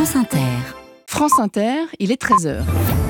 France Inter. France Inter, il est 13h.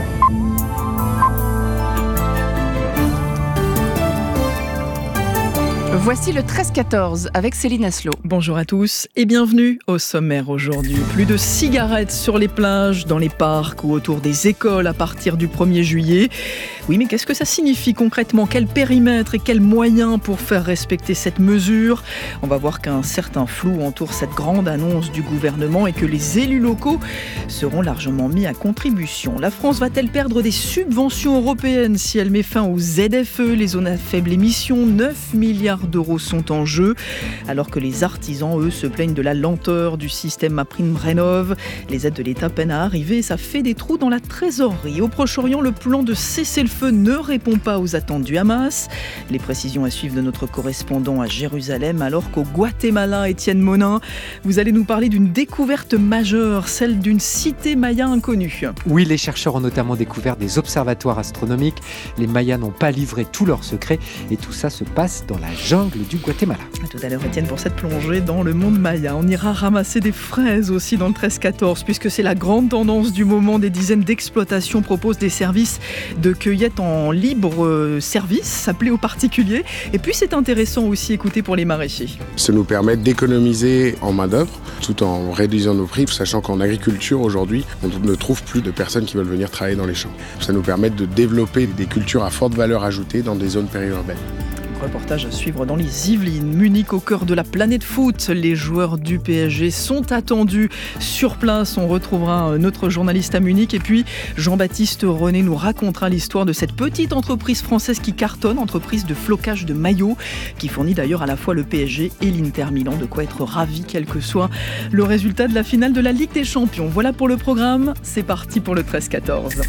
Voici le 13-14 avec Céline Aslo. Bonjour à tous et bienvenue au sommaire aujourd'hui. Plus de cigarettes sur les plages, dans les parcs ou autour des écoles à partir du 1er juillet. Oui, mais qu'est-ce que ça signifie concrètement ? Quel périmètre et quels moyens pour faire respecter cette mesure ? On va voir qu'un certain flou entoure cette grande annonce du gouvernement et que les élus locaux seront largement mis à contribution. La France va-t-elle perdre des subventions européennes si elle met fin aux ZFE, les zones à faible émission ? 9 milliards d'euros sont en jeu, alors que les artisans, eux, se plaignent de la lenteur du système MaPrimeRénov'. Les aides de l'État peinent à arriver et ça fait des trous dans la trésorerie. Au Proche-Orient, le plan de cessez-le-feu ne répond pas aux attentes du Hamas. Les précisions à suivre de notre correspondant à Jérusalem, alors qu'au Guatemala, Étienne Monin, vous allez nous parler d'une découverte majeure, celle d'une cité maya inconnue. Oui, les chercheurs ont notamment découvert des observatoires astronomiques. Les Mayas n'ont pas livré tous leurs secrets et tout ça se passe dans la jungle du Guatemala. À tout à l'heure, Étienne, pour cette plongée dans le monde maya. On ira ramasser des fraises aussi dans le 13-14, puisque c'est la grande tendance du moment. Des dizaines d'exploitations proposent des services de cueillette en libre service, appelés aux particuliers. Et puis c'est intéressant aussi, écoutez, pour les maraîchers. Ça nous permet d'économiser en main-d'œuvre, tout en réduisant nos prix, sachant qu'en agriculture, aujourd'hui, on ne trouve plus de personnes qui veulent venir travailler dans les champs. Ça nous permet de développer des cultures à forte valeur ajoutée dans des zones périurbaines. Reportage à suivre dans les Yvelines. Munich au cœur de la planète foot. Les joueurs du PSG sont attendus sur place. On retrouvera notre journaliste à Munich. Et puis Jean-Baptiste René nous racontera l'histoire de cette petite entreprise française qui cartonne, entreprise de flocage de maillots, qui fournit d'ailleurs à la fois le PSG et l'Inter Milan. De quoi être ravi, quel que soit le résultat de la finale de la Ligue des Champions. Voilà pour le programme. C'est parti pour le 13-14.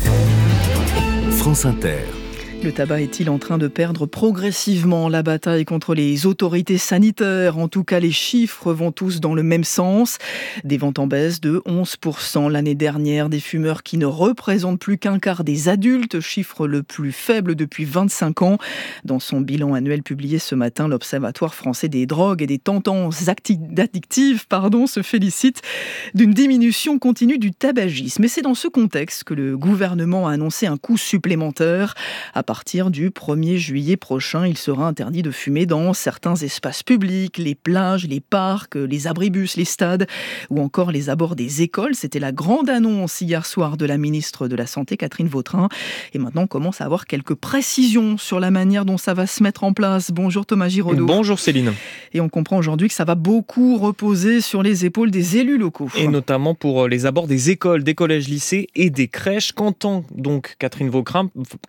France Inter. Le tabac est-il en train de perdre progressivement la bataille contre les autorités sanitaires ? En tout cas, les chiffres vont tous dans le même sens. Des ventes en baisse de 11% l'année dernière, des fumeurs qui ne représentent plus qu'un quart des adultes, chiffre le plus faible depuis 25 ans. Dans son bilan annuel publié ce matin, l'Observatoire français des drogues et des tendances addictives se félicite d'une diminution continue du tabagisme. Et c'est dans ce contexte que le gouvernement a annoncé un coût supplémentaire. À partir du 1er juillet prochain, il sera interdit de fumer dans certains espaces publics, les plages, les parcs, les abribus, les stades ou encore les abords des écoles. C'était la grande annonce hier soir de la ministre de la Santé, Catherine Vautrin. Et maintenant, on commence à avoir quelques précisions sur la manière dont ça va se mettre en place. Bonjour Thomas Giraudot. Bonjour Céline. Et on comprend aujourd'hui que ça va beaucoup reposer sur les épaules des élus locaux. Et notamment pour les abords des écoles, des collèges, lycées et des crèches. Qu'entend donc Catherine Vautrin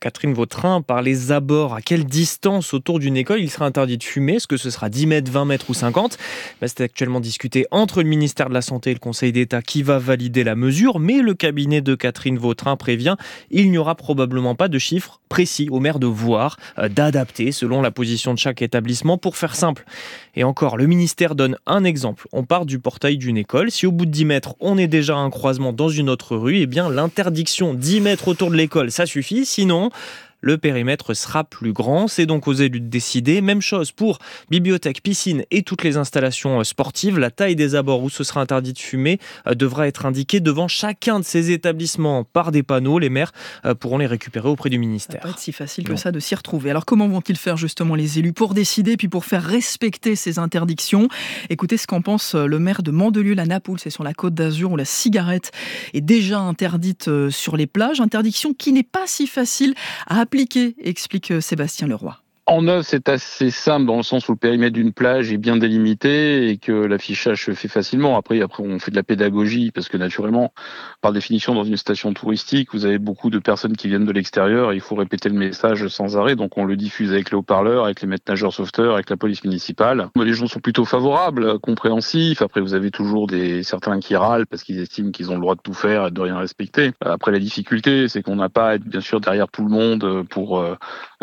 par les abords? À quelle distance autour d'une école il sera interdit de fumer? Est-ce que ce sera 10 mètres, 20 mètres ou 50? C'est actuellement discuté entre le ministère de la Santé et le Conseil d'État qui va valider la mesure, mais le cabinet de Catherine Vautrin prévient, il n'y aura probablement pas de chiffres précis aux maires de voir, d'adapter selon la position de chaque établissement. Pour faire simple, et encore, le ministère donne un exemple. On part du portail d'une école. Si au bout de 10 mètres, on est déjà à un croisement dans une autre rue, eh bien l'interdiction 10 mètres autour de l'école, ça suffit. Sinon, le périmètre sera plus grand, c'est donc aux élus de décider. Même chose pour bibliothèques, piscines et toutes les installations sportives. La taille des abords où ce sera interdit de fumer devra être indiquée devant chacun de ces établissements par des panneaux. Les maires pourront les récupérer auprès du ministère. Ça va pas être si facile que ça de s'y retrouver. Alors comment vont-ils faire justement les élus pour décider puis pour faire respecter ces interdictions ? Écoutez ce qu'en pense le maire de Mandelieu-la-Napoule, c'est sur la Côte d'Azur où la cigarette est déjà interdite sur les plages. Interdiction qui n'est pas si facile à appliquer, explique Sébastien Leroy. En œuvre, c'est assez simple dans le sens où le périmètre d'une plage est bien délimité et que l'affichage se fait facilement. Après, on fait de la pédagogie parce que naturellement, par définition, dans une station touristique, vous avez beaucoup de personnes qui viennent de l'extérieur et il faut répéter le message sans arrêt. Donc, on le diffuse avec les haut-parleurs, avec les maîtres nageurs sauveteurs, avec la police municipale. Les gens sont plutôt favorables, compréhensifs. Après, vous avez toujours certains qui râlent parce qu'ils estiment qu'ils ont le droit de tout faire et de rien respecter. Après, la difficulté, c'est qu'on n'a pas à être bien sûr derrière tout le monde pour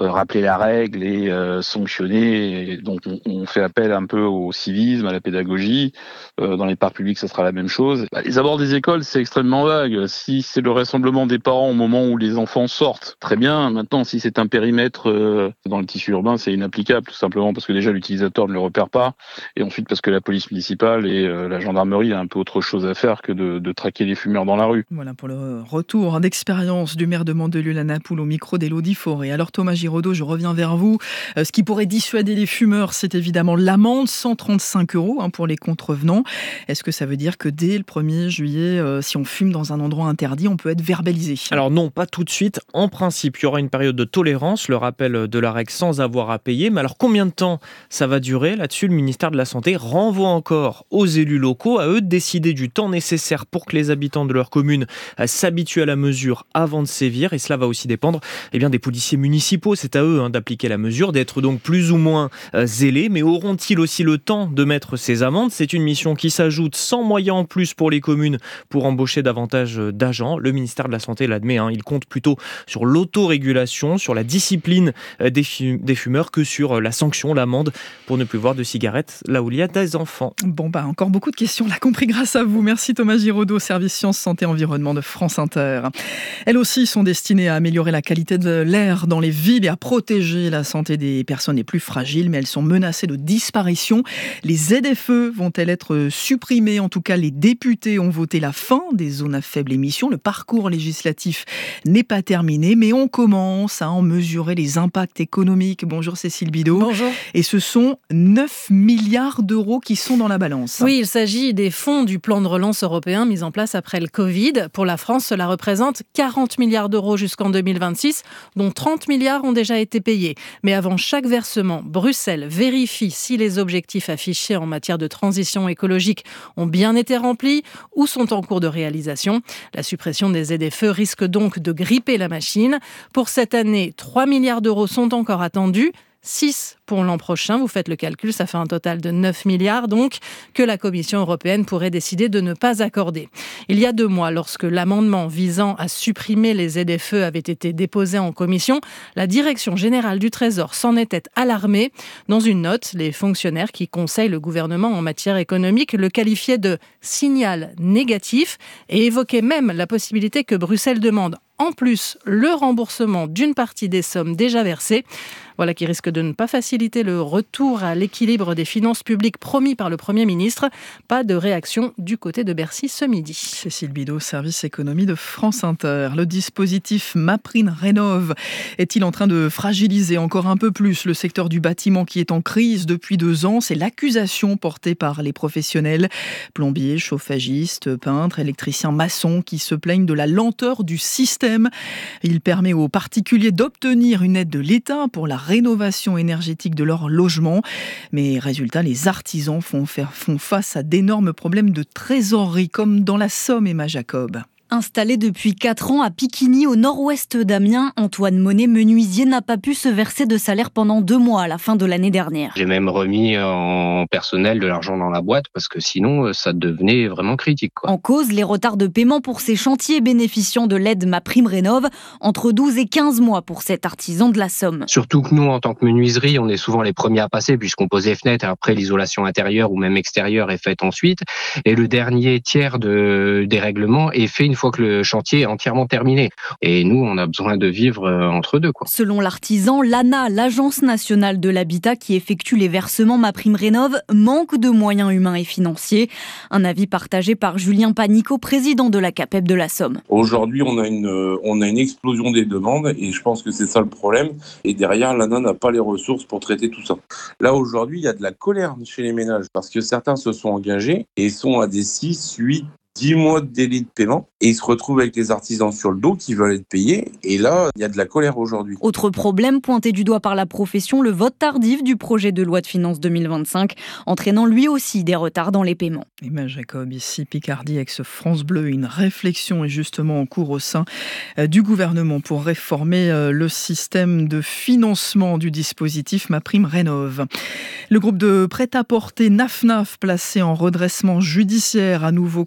rappeler la règle et sanctionner. Et donc on fait appel un peu au civisme, à la pédagogie. Dans les parcs publics, ça sera la même chose. Les abords des écoles, c'est extrêmement vague. Si c'est le rassemblement des parents au moment où les enfants sortent, très bien. Maintenant, si c'est un périmètre dans le tissu urbain, c'est inapplicable, tout simplement parce que déjà l'utilisateur ne le repère pas, et ensuite parce que la police municipale et la gendarmerie a un peu autre chose à faire que de traquer les fumeurs dans la rue. Voilà pour le retour d'expérience du maire de Mandelieu-la-Napoule au micro d'Élodie Fauré. Alors Thomas Giraudot, je reviens vers vous. Ce qui pourrait dissuader les fumeurs, c'est évidemment l'amende, 135 € pour les contrevenants. Est-ce que ça veut dire que dès le 1er juillet, si on fume dans un endroit interdit, on peut être verbalisé ? Alors non, pas tout de suite. En principe, il y aura une période de tolérance, le rappel de la règle sans avoir à payer. Mais alors combien de temps ça va durer ? Là-dessus, le ministère de la Santé renvoie encore aux élus locaux, à eux de décider du temps nécessaire pour que les habitants de leur commune s'habituent à la mesure avant de sévir. Et cela va aussi dépendre des policiers municipaux. C'est à eux d'appliquer la mesure, d'être donc plus ou moins zélés. Mais auront-ils aussi le temps de mettre ces amendes ? C'est une mission qui s'ajoute sans moyens en plus pour les communes pour embaucher davantage d'agents. Le ministère de la Santé l'admet, il compte plutôt sur l'autorégulation, sur la discipline des fumeurs que sur la sanction, l'amende, pour ne plus voir de cigarettes là où il y a des enfants. Bon, encore beaucoup de questions, on l'a compris grâce à vous. Merci Thomas Giraudot, service Sciences, Santé, Environnement de France Inter. Elles aussi sont destinées à améliorer la qualité de l'air dans les villes et à protéger la santé des personnes les plus fragiles, mais elles sont menacées de disparition. Les ZFE vont-elles être supprimées ? En tout cas, les députés ont voté la fin des zones à faible émission. Le parcours législatif n'est pas terminé, mais on commence à en mesurer les impacts économiques. Bonjour Cécile Bidot. Bonjour. Et ce sont 9 milliards d'euros qui sont dans la balance. Oui, il s'agit des fonds du plan de relance européen mis en place après le Covid. Pour la France, cela représente 40 milliards d'euros jusqu'en 2026, dont 30 milliards ont déjà été payés. Mais avant chaque versement, Bruxelles vérifie si les objectifs affichés en matière de transition écologique ont bien été remplis ou sont en cours de réalisation. La suppression des ZFE risque donc de gripper la machine. Pour cette année, 3 milliards d'euros sont encore attendus. 6 pour l'an prochain, vous faites le calcul, ça fait un total de 9 milliards donc que la Commission européenne pourrait décider de ne pas accorder. Il y a 2 mois, lorsque l'amendement visant à supprimer les ZFE avait été déposé en commission, la Direction générale du Trésor s'en était alarmée. Dans une note, les fonctionnaires qui conseillent le gouvernement en matière économique le qualifiaient de signal négatif et évoquaient même la possibilité que Bruxelles demande en plus le remboursement d'une partie des sommes déjà versées. Voilà qui risque de ne pas faciliter le retour à l'équilibre des finances publiques promis par le Premier ministre. Pas de réaction du côté de Bercy ce midi. Cécile Bidot, service économie de France Inter. Le dispositif MaPrimeRénov' est-il en train de fragiliser encore un peu plus le secteur du bâtiment qui est en crise depuis 2 ans ? C'est l'accusation portée par les professionnels, plombiers, chauffagistes, peintres, électriciens, maçons, qui se plaignent de la lenteur du système. Il permet aux particuliers d'obtenir une aide de l'État pour la rénovation énergétique de leur logement. Mais résultat, les artisans font face à d'énormes problèmes de trésorerie, comme dans la Somme, Emma Jacob. Installé depuis 4 ans à Piquigny, au nord-ouest d'Amiens, Antoine Monet, menuisier, n'a pas pu se verser de salaire pendant 2 mois à la fin de l'année dernière. J'ai même remis en personnel de l'argent dans la boîte parce que sinon ça devenait vraiment critique, En cause, les retards de paiement pour ces chantiers bénéficiant de l'aide MaPrimeRénov', entre 12 et 15 mois pour cet artisan de la Somme. Surtout que nous, en tant que menuiserie, on est souvent les premiers à passer puisqu'on pose les fenêtres et après l'isolation intérieure ou même extérieure est faite ensuite. Et le dernier tiers des règlements est fait une fois que le chantier est entièrement terminé. Et nous, on a besoin de vivre entre deux, Selon l'artisan, l'ANA, l'Agence nationale de l'habitat qui effectue les versements MaPrimeRénov', manque de moyens humains et financiers. Un avis partagé par Julien Panicot, président de la CAPEB de la Somme. Aujourd'hui, on a une explosion des demandes et je pense que c'est ça le problème. Et derrière, l'ANA n'a pas les ressources pour traiter tout ça. Là, aujourd'hui, il y a de la colère chez les ménages parce que certains se sont engagés et sont à des 6, 8, 10 mois de délai de paiement et ils se retrouvent avec les artisans sur le dos qui veulent être payés et là, il y a de la colère aujourd'hui. Autre problème pointé du doigt par la profession, le vote tardif du projet de loi de finances 2025, entraînant lui aussi des retards dans les paiements. Emma Jacob, ici Picardie, ex-France Bleu. Une réflexion est justement en cours au sein du gouvernement pour réformer le système de financement du dispositif MaPrimeRénov'. Le groupe de prêt-à-porter NAFNAF, placé en redressement judiciaire, à nouveau confronté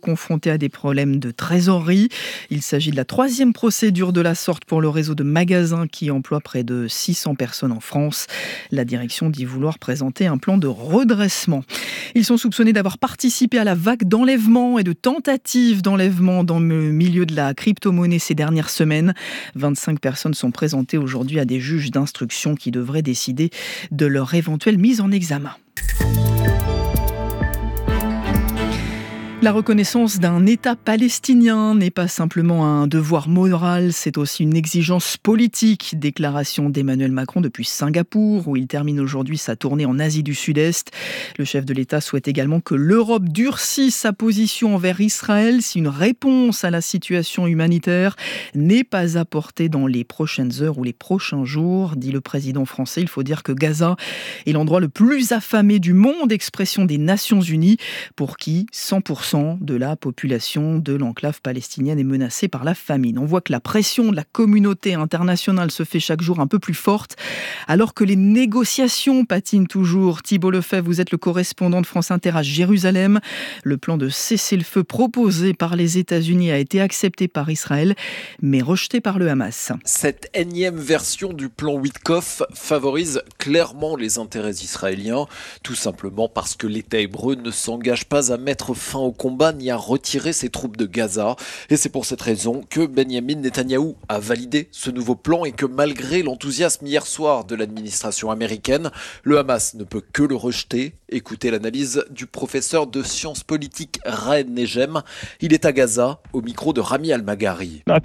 confronté à des problèmes de trésorerie. Il s'agit de la 3e procédure de la sorte pour le réseau de magasins qui emploie près de 600 personnes en France. La direction dit vouloir présenter un plan de redressement. Ils sont soupçonnés d'avoir participé à la vague d'enlèvements et de tentatives d'enlèvement dans le milieu de la crypto-monnaie ces dernières semaines. 25 personnes sont présentées aujourd'hui à des juges d'instruction qui devraient décider de leur éventuelle mise en examen. La reconnaissance d'un État palestinien n'est pas simplement un devoir moral, c'est aussi une exigence politique. Déclaration d'Emmanuel Macron depuis Singapour, où il termine aujourd'hui sa tournée en Asie du Sud-Est. Le chef de l'État souhaite également que l'Europe durcisse sa position envers Israël si une réponse à la situation humanitaire n'est pas apportée dans les prochaines heures ou les prochains jours, dit le président français. Il faut dire que Gaza est l'endroit le plus affamé du monde, expression des Nations Unies, pour qui 100% de la population de l'enclave palestinienne est menacée par la famine. On voit que la pression de la communauté internationale se fait chaque jour un peu plus forte, alors que les négociations patinent toujours. Thibault Lefebvre, vous êtes le correspondant de France Inter à Jérusalem. Le plan de cessez-le-feu proposé par les États-Unis a été accepté par Israël, mais rejeté par le Hamas. Cette énième version du plan Witkoff favorise clairement les intérêts israéliens, tout simplement parce que l'État hébreu ne s'engage pas à mettre fin au combat ni à retirer ses troupes de Gaza. Et c'est pour cette raison que Benyamin Netanyahou a validé ce nouveau plan et que malgré l'enthousiasme hier soir de l'administration américaine, le Hamas ne peut que le rejeter. Écoutez l'analyse du professeur de sciences politiques Raed Nejem. Il est à Gaza, au micro de Rami Al-Maghari. Le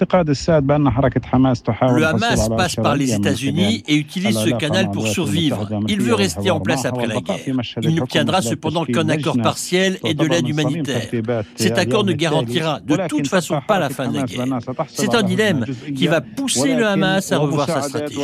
Hamas passe par les États-Unis et utilise ce canal pour survivre. Il veut rester en place après la guerre. Il n'obtiendra cependant qu'un accord partiel et de l'aide humanitaire. Cet accord ne garantira de toute façon pas la fin de la guerre. C'est un dilemme qui va pousser le Hamas à revoir sa stratégie.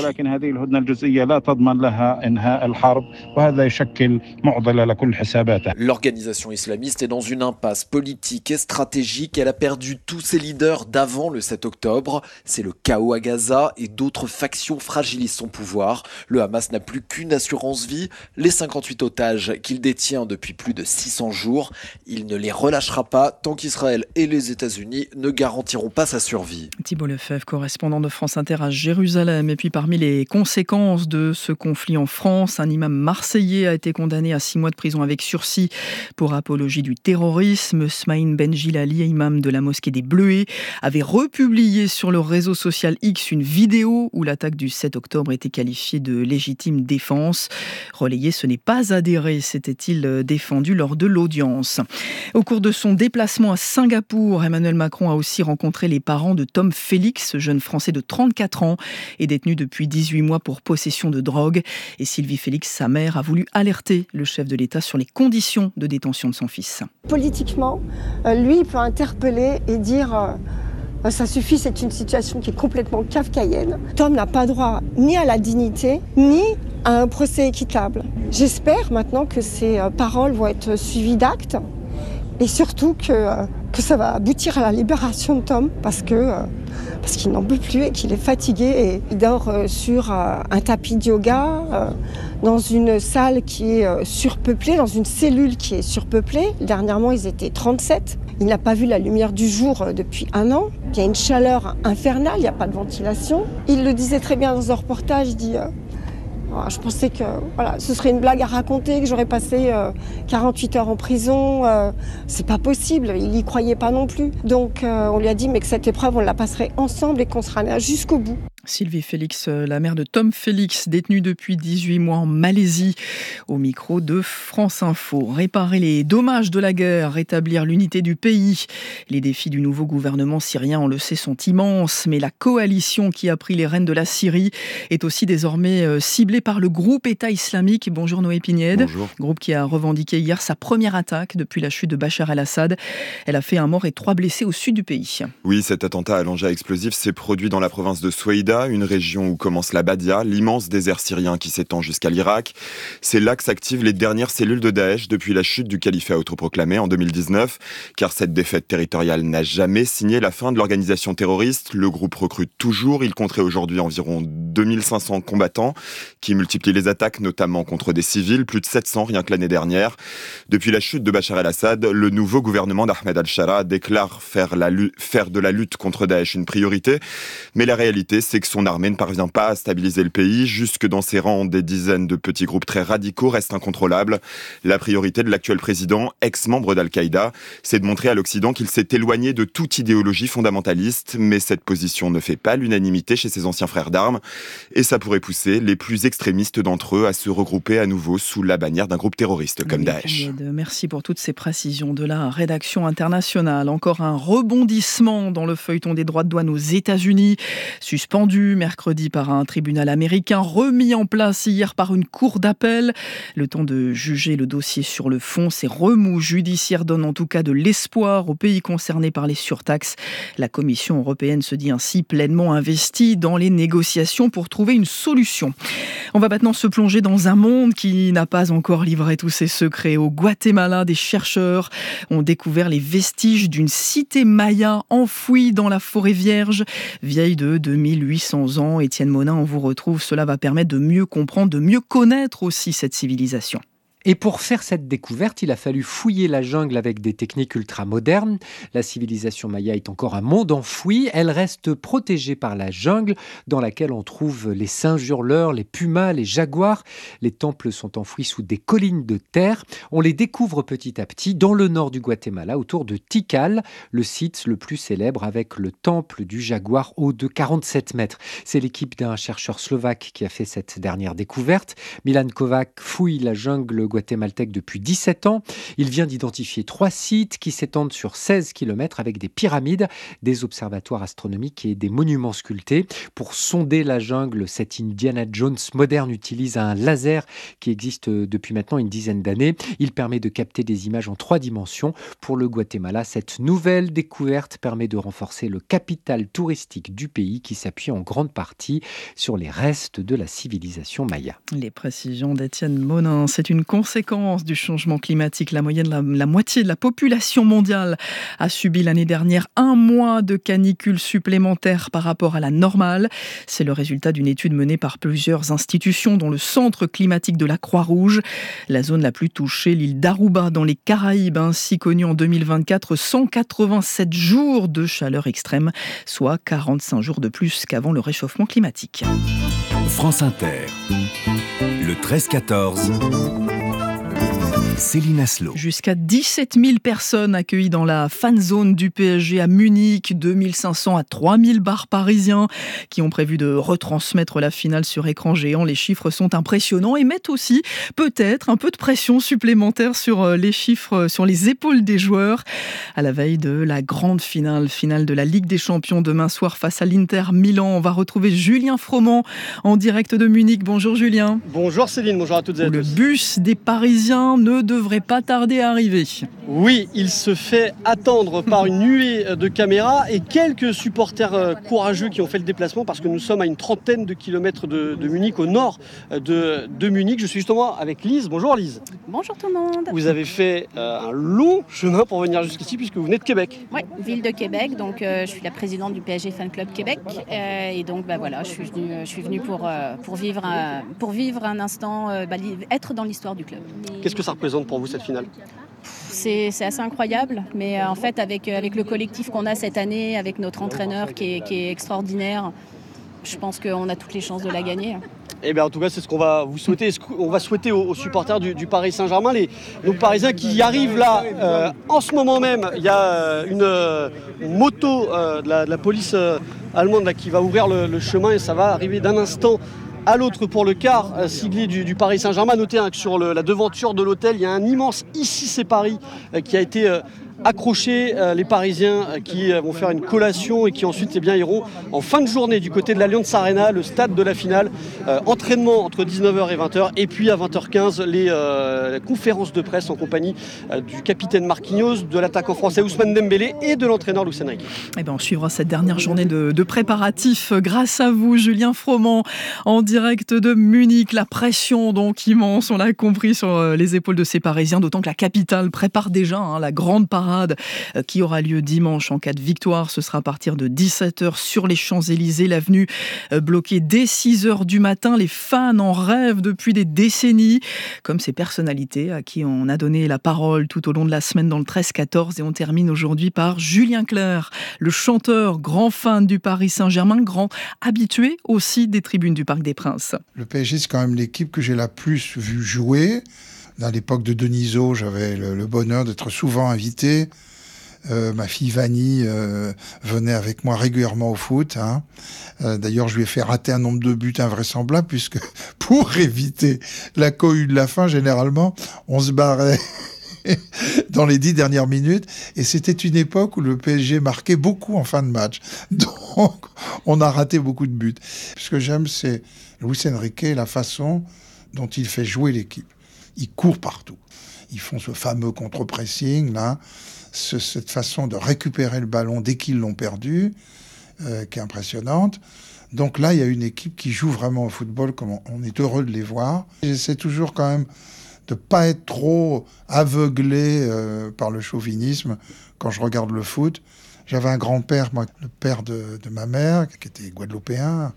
L'organisation islamiste est dans une impasse politique et stratégique. Elle a perdu tous ses leaders d'avant le 7 octobre. C'est le chaos à Gaza et d'autres factions fragilisent son pouvoir. Le Hamas n'a plus qu'une assurance vie, les 58 otages qu'il détient depuis plus de 600 jours. Il ne les relâchera pas tant qu'Israël et les États-Unis ne garantiront pas sa survie. Thibault Lefebvre, correspondant de France Inter à Jérusalem. Et puis parmi les conséquences de ce conflit en France, un imam marseillais a été condamné à 6 mois de prison avec sursis pour apologie du terrorisme. Smaïn Benjilali, imam de la mosquée des Bleuets, avait republié sur le réseau social X une vidéo où l'attaque du 7 octobre était qualifiée de légitime défense. Relayé, ce n'est pas adhéré, s'était-il défendu lors de l'audience. Au cours de son déplacement à Singapour, Emmanuel Macron a aussi rencontré les parents de Tom Félix, jeune Français de 34 ans et détenu depuis 18 mois pour possession de drogue. Et Sylvie Félix, sa mère, a voulu alerter le chef de l'État sur les conditions de détention de son fils. Politiquement, lui, il peut interpeller et dire ça suffit, c'est une situation qui est complètement kafkaïenne. Tom n'a pas droit ni à la dignité, ni à un procès équitable. J'espère maintenant que ces paroles vont être suivies d'actes et surtout que ça va aboutir à la libération de Tom parce qu'il n'en peut plus et qu'il est fatigué et il dort sur un tapis de yoga dans une salle qui est surpeuplée, dans une cellule qui est surpeuplée. Dernièrement, ils étaient 37. Il n'a pas vu la lumière du jour depuis 1 an. Il y a une chaleur infernale, il n'y a pas de ventilation. Il le disait très bien dans un reportage, il dit je pensais que ce serait une blague à raconter, que j'aurais passé 48 heures en prison. C'est pas possible, il n'y croyait pas non plus. Donc on lui a dit mais que cette épreuve, on la passerait ensemble et qu'on sera là jusqu'au bout. Sylvie Félix, la mère de Tom Félix, détenue depuis 18 mois en Malaisie, au micro de France Info. Réparer les dommages de la guerre, rétablir l'unité du pays. Les défis du nouveau gouvernement syrien, on le sait, sont immenses, mais la coalition qui a pris les rênes de la Syrie est aussi désormais ciblée par le groupe État islamique. Bonjour Noé Pignède. Bonjour. Groupe qui a revendiqué hier sa première attaque depuis la chute de Bachar el-Assad. Elle a fait 1 mort et 3 blessés au sud du pays. Oui, cet attentat à l'engin explosif s'est produit dans la province de Soueïda, Ghouta, une région où commence la Badia, l'immense désert syrien qui s'étend jusqu'à l'Irak. C'est là que s'activent les dernières cellules de Daesh depuis la chute du califat autoproclamé en 2019, car cette défaite territoriale n'a jamais signé la fin de l'organisation terroriste. Le groupe recrute toujours, il compterait aujourd'hui environ 2500 combattants qui multiplient les attaques, notamment contre des civils, plus de 700 rien que l'année dernière. Depuis la chute de Bachar el-Assad, le nouveau gouvernement d'Ahmed al-Shara déclare faire de la lutte contre Daesh une priorité, mais la réalité c'est que son armée ne parvient pas à stabiliser le pays. Jusque dans ses rangs, des dizaines de petits groupes très radicaux restent incontrôlables. La priorité de l'actuel président, ex-membre d'Al-Qaïda, c'est de montrer à l'Occident qu'il s'est éloigné de toute idéologie fondamentaliste, mais cette position ne fait pas l'unanimité chez ses anciens frères d'armes, et ça pourrait pousser les plus extrémistes d'entre eux à se regrouper à nouveau sous la bannière d'un groupe terroriste comme Daesh. Merci pour toutes ces précisions de la rédaction internationale. Encore un rebondissement dans le feuilleton des droits de douane aux États-Unis, suspendu mercredi par un tribunal américain, remis en place hier par une cour d'appel. Le temps de juger le dossier sur le fond, ces remous judiciaires donnent en tout cas de l'espoir aux pays concernés par les surtaxes. La Commission européenne se dit ainsi pleinement investie dans les négociations pour trouver une solution. On va maintenant se plonger dans un monde qui n'a pas encore livré tous ses secrets. Au Guatemala, des chercheurs ont découvert les vestiges d'une cité maya enfouie dans la forêt vierge, vieille de 2800 ans. Étienne Monin, on vous retrouve. Cela va permettre de mieux comprendre, de mieux connaître aussi cette civilisation. Et pour faire cette découverte, il a fallu fouiller la jungle avec des techniques ultra-modernes. La civilisation maya est encore un monde enfoui. Elle reste protégée par la jungle dans laquelle on trouve les singes hurleurs, les pumas, les jaguars. Les temples sont enfouis sous des collines de terre. On les découvre petit à petit dans le nord du Guatemala, autour de Tikal, le site le plus célèbre avec le temple du jaguar haut de 47 mètres. C'est l'équipe d'un chercheur slovaque qui a fait cette dernière découverte. Milan Kovac fouille la jungle guatémaltèque depuis 17 ans. Il vient d'identifier 3 sites qui s'étendent sur 16 km avec des pyramides, des observatoires astronomiques et des monuments sculptés. Pour sonder la jungle, cet Indiana Jones moderne utilise un laser qui existe depuis maintenant une dizaine d'années. Il permet de capter des images en 3 dimensions. Pour le Guatemala, cette nouvelle découverte permet de renforcer le capital touristique du pays qui s'appuie en grande partie sur les restes de la civilisation maya. Les précisions d'Étienne Monin, c'est une conséquence du changement climatique. La moitié de la population mondiale a subi l'année dernière 1 mois de canicule supplémentaire par rapport à la normale. C'est le résultat d'une étude menée par plusieurs institutions, dont le Centre climatique de la Croix-Rouge. La zone la plus touchée, l'île d'Aruba, dans les Caraïbes, ainsi connue en 2024, 187 jours de chaleur extrême, soit 45 jours de plus qu'avant le réchauffement climatique. France Inter, le 13-14. Céline Aslo. Jusqu'à 17 000 personnes accueillies dans la fan zone du PSG à Munich, 2500 à 3000 bars parisiens qui ont prévu de retransmettre la finale sur écran géant. Les chiffres sont impressionnants et mettent aussi peut-être un peu de pression supplémentaire sur les chiffres, sur les épaules des joueurs. À la veille de la grande finale de la Ligue des Champions demain soir face à l'Inter Milan, on va retrouver Julien Froment en direct de Munich. Bonjour Julien. Bonjour Céline, bonjour à toutes et à tous. Le bus des Parisiens ne devrait pas tarder à arriver. Oui, il se fait attendre par une nuée de caméras et quelques supporters courageux qui ont fait le déplacement parce que nous sommes à une trentaine de kilomètres de Munich, au nord de Munich. Je suis justement avec Lise. Bonjour Lise. Bonjour tout le monde. Vous avez fait un long chemin pour venir jusqu'ici puisque vous venez de Québec. Oui, ville de Québec. Donc je suis la présidente du PSG Fan Club Québec et donc voilà, je suis venue pour vivre un instant, être dans l'histoire du club. Qu'est-ce que ça représente pour vous cette finale ? C'est assez incroyable, mais en fait avec le collectif qu'on a cette année, avec notre entraîneur qui est extraordinaire, je pense qu'on a toutes les chances de la gagner. Eh bien, en tout cas, c'est ce qu'on va vous souhaiter. On va souhaiter aux supporters du Paris Saint-Germain, nos Parisiens qui arrivent là en ce moment même. Il y a une moto de la police allemande là, qui va ouvrir le chemin et ça va arriver d'un instant à l'autre pour le car siglé du Paris Saint-Germain. Notez que sur la devanture de l'hôtel, il y a un immense « Ici c'est Paris » qui a été accrocher les Parisiens qui vont faire une collation et qui ensuite iront en fin de journée du côté de l'Allianz Arena, le stade de la finale. Entraînement entre 19h et 20h et puis à 20h15 les conférences de presse en compagnie du capitaine Marquinhos, de l'attaquant français Ousmane Dembélé et de l'entraîneur Luis Enrique. On suivra cette dernière journée de préparatifs grâce à vous, Julien Froment, en direct de Munich. La pression donc immense, on l'a compris, sur les épaules de ces Parisiens, d'autant que la capitale prépare déjà la grande parade qui aura lieu dimanche en cas de victoire. Ce sera à partir de 17h sur les Champs-Élysées, l'avenue bloquée dès 6h du matin. Les fans en rêvent depuis des décennies, comme ces personnalités à qui on a donné la parole tout au long de la semaine dans le 13-14. Et on termine aujourd'hui par Julien Clerc, le chanteur, grand fan du Paris Saint-Germain, grand habitué aussi des tribunes du Parc des Princes. Le PSG, c'est quand même l'équipe que j'ai la plus vue jouer. À l'époque de Denisot, j'avais le bonheur d'être souvent invité. Ma fille Vanny venait avec moi régulièrement au foot. D'ailleurs, je lui ai fait rater un nombre de buts invraisemblable, puisque pour éviter la cohue de la fin, généralement, on se barrait dans les 10 dernières minutes. Et c'était une époque où le PSG marquait beaucoup en fin de match. Donc, on a raté beaucoup de buts. Ce que j'aime, c'est Luis Enrique, la façon dont il fait jouer l'équipe. Il court partout. Ils font ce fameux contre-pressing, là. Cette façon de récupérer le ballon dès qu'ils l'ont perdu, qui est impressionnante. Donc là, il y a une équipe qui joue vraiment au football, comme on est heureux de les voir. J'essaie toujours quand même de ne pas être trop aveuglé par le chauvinisme quand je regarde le foot. J'avais un grand-père, moi, le père de ma mère, qui était guadeloupéen,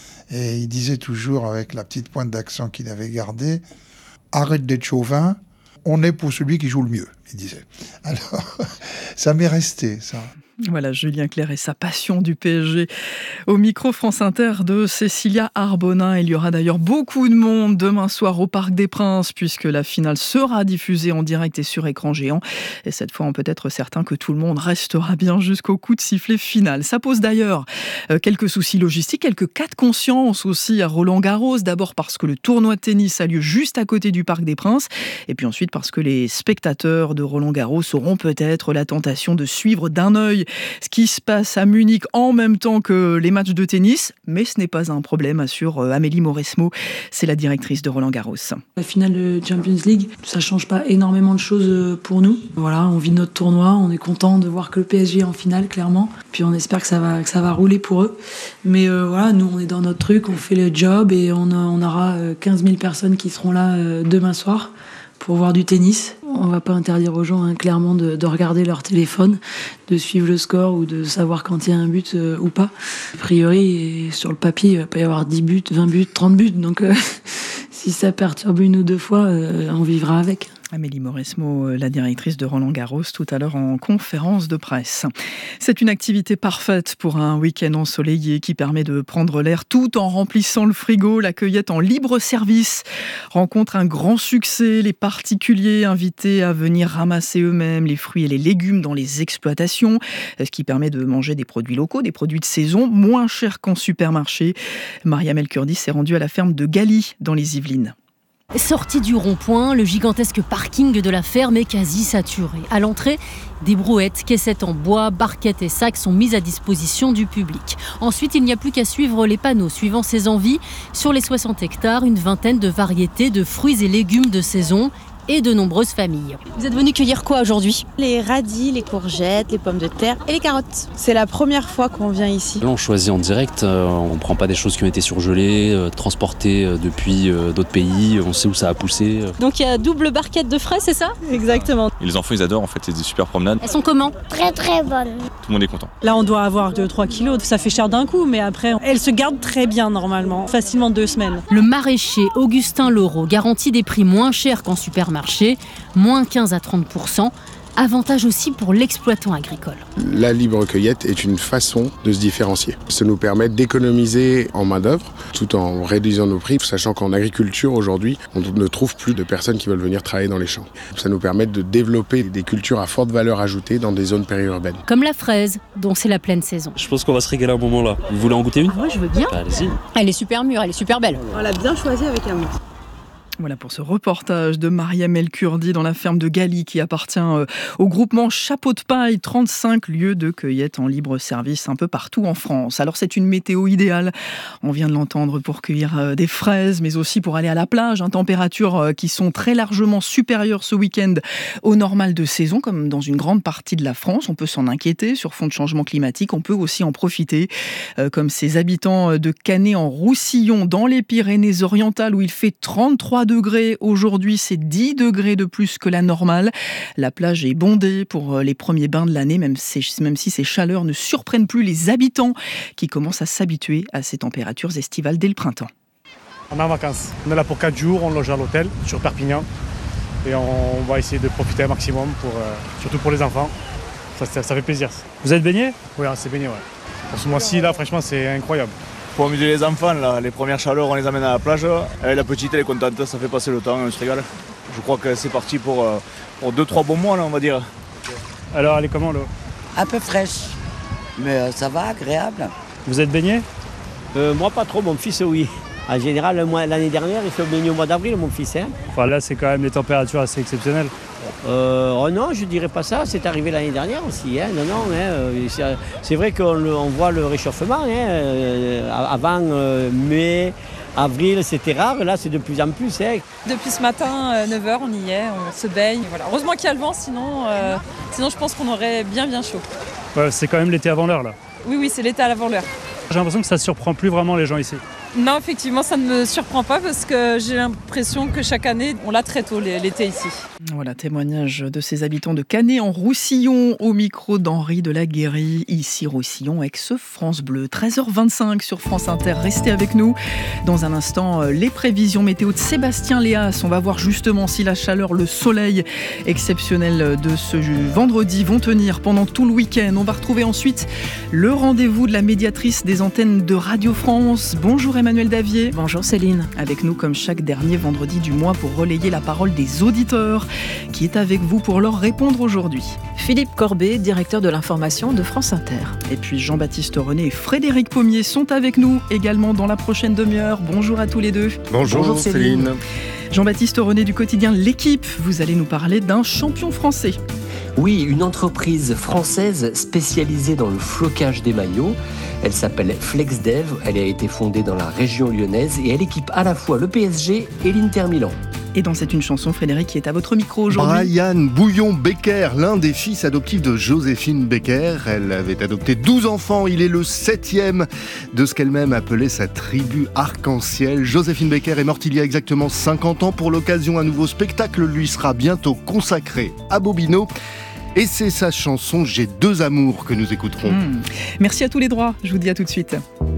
et il disait toujours, avec la petite pointe d'accent qu'il avait gardée, « Arrête d'être chauvin, on est pour celui qui joue le mieux », il disait. Alors, ça m'est resté, ça. Voilà, Julien Clerc et sa passion du PSG. Au micro France Inter de Cécilia Arbonin. Il y aura d'ailleurs beaucoup de monde demain soir au Parc des Princes, puisque la finale sera diffusée en direct et sur écran géant. Et cette fois, on peut être certain que tout le monde restera bien jusqu'au coup de sifflet final. Ça pose d'ailleurs quelques soucis logistiques, quelques cas de conscience aussi à Roland-Garros. D'abord parce que le tournoi de tennis a lieu juste à côté du Parc des Princes. Et puis ensuite parce que les spectateurs de Roland-Garros auront peut-être la tentation de suivre d'un œil ce qui se passe à Munich en même temps que les matchs de tennis, mais ce n'est pas un problème, assure Amélie Mauresmo, c'est la directrice de Roland-Garros. La finale de Champions League, ça change pas énormément de choses pour nous. Voilà, on vit notre tournoi, on est content de voir que le PSG est en finale, clairement. Puis on espère que ça va rouler pour eux. Mais voilà, nous on est dans notre truc, on fait le job et on aura 15 000 personnes qui seront là demain soir pour voir du tennis. On va pas interdire aux gens, clairement, de regarder leur téléphone, de suivre le score ou de savoir quand il y a un but ou pas. A priori, sur le papier, il va pas y avoir 10 buts, 20 buts, 30 buts. Donc, si ça perturbe une ou deux fois, on vivra avec. Amélie Mauresmo, la directrice de Roland-Garros, tout à l'heure en conférence de presse. C'est une activité parfaite pour un week-end ensoleillé qui permet de prendre l'air tout en remplissant le frigo. La cueillette en libre service rencontre un grand succès. Les particuliers invités à venir ramasser eux-mêmes les fruits et les légumes dans les exploitations, ce qui permet de manger des produits locaux, des produits de saison, moins chers qu'en supermarché. Mariam El Kurdi s'est rendue à la ferme de Gali, dans les Yvelines. Sorti du rond-point, le gigantesque parking de la ferme est quasi saturé. À l'entrée, des brouettes, caissettes en bois, barquettes et sacs sont mises à disposition du public. Ensuite, il n'y a plus qu'à suivre les panneaux suivant ses envies. Sur les 60 hectares, une vingtaine de variétés de fruits et légumes de saison et de nombreuses familles. Vous êtes venu cueillir quoi aujourd'hui ? Les radis, les courgettes, les pommes de terre et les carottes. C'est la première fois qu'on vient ici. Là, on choisit en direct, on ne prend pas des choses qui ont été surgelées, transportées depuis d'autres pays, on sait où ça a poussé. Donc il y a double barquette de frais, c'est ça ? Exactement. Et les enfants, ils adorent, en fait, c'est des super promenades. Elles sont comment ? Très très bonnes. Tout le monde est content. Là, on doit avoir 2-3 kilos, ça fait cher d'un coup, mais après, elles se gardent très bien normalement, facilement 2 semaines. Le maraîcher Augustin Laureau garantit des prix moins chers qu'en supermarché, moins 15 à 30%. Avantage aussi pour l'exploitant agricole. La libre cueillette est une façon de se différencier. Ça nous permet d'économiser en main-d'œuvre tout en réduisant nos prix, sachant qu'en agriculture aujourd'hui, on ne trouve plus de personnes qui veulent venir travailler dans les champs. Ça nous permet de développer des cultures à forte valeur ajoutée dans des zones périurbaines. Comme la fraise, dont c'est la pleine saison. Je pense qu'on va se régaler un moment là. Vous voulez en goûter une ? Oui, je veux bien. Allez-y. Elle est super mûre, elle est super belle. On l'a bien choisie avec amour. Voilà pour ce reportage de Mariam El Kurdi dans la ferme de Gali qui appartient au groupement Chapeau de Paille, 35 lieux de cueillette en libre service un peu partout en France. Alors c'est une météo idéale, on vient de l'entendre, pour cueillir des fraises, mais aussi pour aller à la plage, températures qui sont très largement supérieures ce week-end au normal de saison, comme dans une grande partie de la France. On peut s'en inquiéter sur fond de changement climatique, on peut aussi en profiter, comme ces habitants de Canet-en-Roussillon dans les Pyrénées-Orientales où il fait 33 degrés. Aujourd'hui, c'est 10 degrés de plus que la normale. La plage est bondée pour les premiers bains de l'année, même si ces chaleurs ne surprennent plus les habitants qui commencent à s'habituer à ces températures estivales dès le printemps. On est en vacances. On est là pour 4 jours, on loge à l'hôtel sur Perpignan et on va essayer de profiter un maximum, surtout pour les enfants. Ça fait plaisir. Vous êtes baigné ? Oui, on s'est baigné, ouais. Pour ce mois-ci, là, franchement, c'est incroyable. Pour amuser les enfants, là, les premières chaleurs, on les amène à la plage. La petite, elle est contente, ça fait passer le temps, on se régale. Je crois que c'est parti pour 2-3 bons mois, là, on va dire. Alors, elle est comment, l'eau ? Un peu fraîche, mais ça va, agréable. Vous êt baigné ? Moi, pas trop, mon fils, oui. En général, l'année dernière, il s'est baigné au mois d'avril, mon fils. Enfin, là, c'est quand même des températures assez exceptionnelles. Non, je dirais pas ça. C'est arrivé l'année dernière aussi. C'est vrai qu'on voit le réchauffement. Avant mai, avril, c'était rare. Là, c'est de plus en plus. Depuis ce matin, 9h, on y est. On se baigne. Voilà. Heureusement qu'il y a le vent, sinon je pense qu'on aurait bien chaud. Ouais, c'est quand même l'été avant l'heure, là. Oui, c'est l'été avant l'heure. J'ai l'impression que ça ne surprend plus vraiment les gens ici. Non, effectivement, ça ne me surprend pas parce que j'ai l'impression que chaque année, on l'a très tôt l'été ici. Voilà, témoignage de ces habitants de Canet-en-Roussillon au micro d'Henri de la Guérie, ici Roussillon, ex-France Bleu. 13h25 sur France Inter, restez avec nous. Dans un instant, les prévisions météo de Sébastien Léas. On va voir justement si la chaleur, le soleil exceptionnel de ce vendredi vont tenir pendant tout le week-end. On va retrouver ensuite le rendez-vous de la médiatrice des antennes de Radio France. Bonjour Emmanuel Davier. Bonjour Céline. Avec nous comme chaque dernier vendredi du mois pour relayer la parole des auditeurs. Qui est avec vous pour leur répondre aujourd'hui. Philippe Corbet, directeur de l'information de France Inter. Et puis Jean-Baptiste René et Frédéric Pommier sont avec nous également dans la prochaine demi-heure. Bonjour à tous les deux. Bonjour Céline. Jean-Baptiste René du quotidien L'Équipe, vous allez nous parler d'un champion français. Oui, une entreprise française spécialisée dans le flocage des maillots. Elle s'appelle FlexDev, elle a été fondée dans la région lyonnaise et elle équipe à la fois le PSG et l'Inter Milan. Et dans C'est une chanson, Frédéric, qui est à votre micro aujourd'hui. Brian Bouillon-Becker, l'un des fils adoptifs de Joséphine Becker. Elle avait adopté 12 enfants, il est le 7e de ce qu'elle-même appelait sa tribu arc-en-ciel. Joséphine Becker est morte il y a exactement 50 ans. Pour l'occasion, un nouveau spectacle lui sera bientôt consacré à Bobino. Et c'est sa chanson « J'ai deux amours » que nous écouterons. Merci à tous les droits, je vous dis à tout de suite.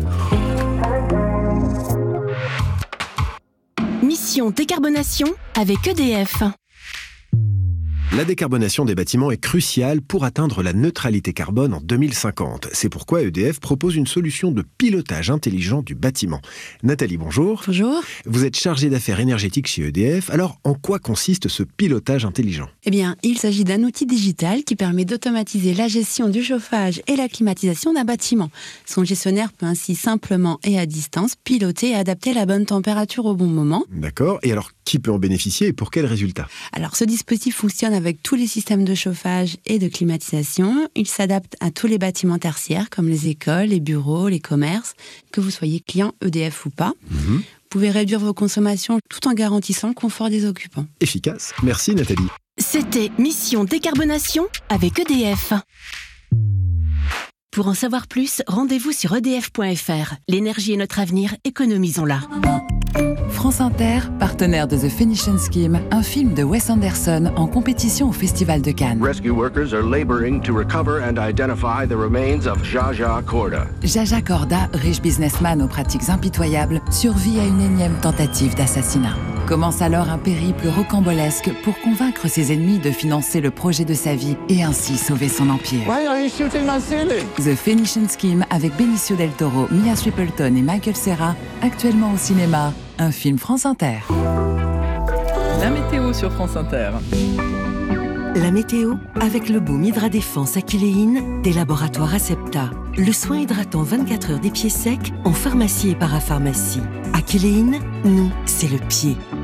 Mission décarbonation avec EDF. La décarbonation des bâtiments est cruciale pour atteindre la neutralité carbone en 2050. C'est pourquoi EDF propose une solution de pilotage intelligent du bâtiment. Nathalie, bonjour. Bonjour. Vous êtes chargée d'affaires énergétiques chez EDF. Alors, en quoi consiste ce pilotage intelligent ? Eh bien, il s'agit d'un outil digital qui permet d'automatiser la gestion du chauffage et la climatisation d'un bâtiment. Son gestionnaire peut ainsi simplement et à distance piloter et adapter la bonne température au bon moment. D'accord. Et alors, qui peut en bénéficier et pour quels résultats ? Alors, ce dispositif fonctionne avec tous les systèmes de chauffage et de climatisation. Il s'adapte à tous les bâtiments tertiaires comme les écoles, les bureaux, les commerces, que vous soyez client EDF ou pas. Vous pouvez réduire vos consommations tout en garantissant le confort des occupants. Efficace. Merci Nathalie. C'était Mission Décarbonation avec EDF. Pour en savoir plus, rendez-vous sur edf.fr. L'énergie est notre avenir, économisons-la. France Inter, partenaire de The Phoenician Scheme, un film de Wes Anderson en compétition au Festival de Cannes. Rescue workers are laboring to recover and identify the remains of Jaja Korda. Jaja Korda, riche businessman aux pratiques impitoyables, survit à une énième tentative d'assassinat. Commence alors un périple rocambolesque pour convaincre ses ennemis de financer le projet de sa vie et ainsi sauver son empire. Why are you shooting my ceiling? The Phoenician Scheme avec Benicio del Toro, Mia Stapleton et Michael Cera, actuellement au cinéma, un film France Inter. La météo sur France Inter. La météo avec le baume Hydra Défense Aquiléine des laboratoires Acepta. Le soin hydratant 24 heures des pieds secs en pharmacie et parapharmacie. Aquiléine, nous, c'est le pied.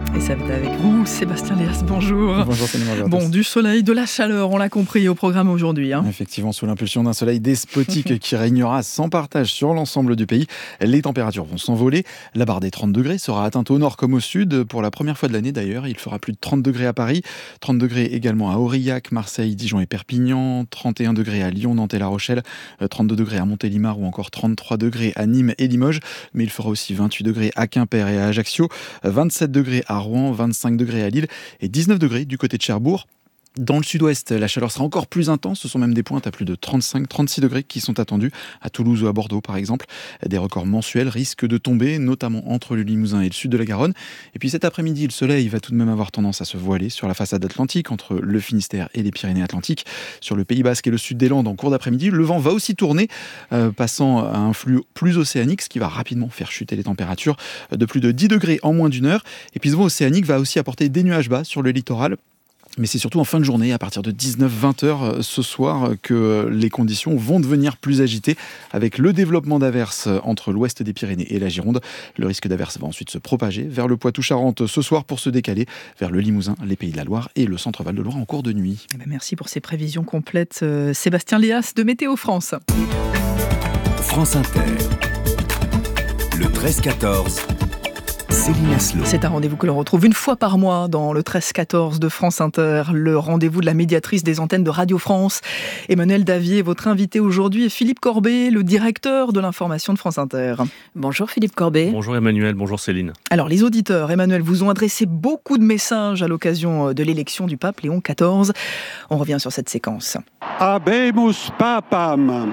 Et ça va être avec vous, Sébastien Léas, bonjour. Bonjour, Céline Margaret. Bon, du soleil, de la chaleur, on l'a compris au programme aujourd'hui. Effectivement, sous l'impulsion d'un soleil despotique qui régnera sans partage sur l'ensemble du pays, les températures vont s'envoler. La barre des 30 degrés sera atteinte au nord comme au sud. Pour la première fois de l'année d'ailleurs, il fera plus de 30 degrés à Paris, 30 degrés également à Aurillac, Marseille, Dijon et Perpignan, 31 degrés à Lyon, Nantes et La Rochelle, 32 degrés à Montélimar ou encore 33 degrés à Nîmes et Limoges. Mais il fera aussi 28 degrés à Quimper et à Ajaccio, 27 degrés à Rouen, 25 degrés à Lille et 19 degrés du côté de Cherbourg. Dans le sud-ouest, la chaleur sera encore plus intense. Ce sont même des pointes à plus de 35-36 degrés qui sont attendus à Toulouse ou à Bordeaux par exemple. Des records mensuels risquent de tomber, notamment entre le Limousin et le sud de la Garonne. Et puis cet après-midi, le soleil va tout de même avoir tendance à se voiler sur la façade atlantique entre le Finistère et les Pyrénées-Atlantiques. Sur le Pays Basque et le sud des Landes en cours d'après-midi, le vent va aussi tourner, passant à un flux plus océanique, ce qui va rapidement faire chuter les températures de plus de 10 degrés en moins d'une heure. Et puis ce vent océanique va aussi apporter des nuages bas sur le littoral. Mais c'est surtout en fin de journée, à partir de 19-20 heures ce soir, que les conditions vont devenir plus agitées, avec le développement d'averses entre l'ouest des Pyrénées et la Gironde. Le risque d'averses va ensuite se propager vers le Poitou-Charentes ce soir pour se décaler vers le Limousin, les Pays de la Loire et le centre Val-de-Loire en cours de nuit. Merci pour ces prévisions complètes, Sébastien Léas de Météo France. France Inter, le 13-14. C'est un rendez-vous que l'on retrouve une fois par mois dans le 13-14 de France Inter, le rendez-vous de la médiatrice des antennes de Radio France. Emmanuel Davier, votre invité aujourd'hui est Philippe Corbet, le directeur de l'information de France Inter. Bonjour Philippe Corbet. Bonjour Emmanuel, bonjour Céline. Alors les auditeurs, Emmanuel, vous ont adressé beaucoup de messages à l'occasion de l'élection du pape Léon XIV. On revient sur cette séquence. Habemus papam,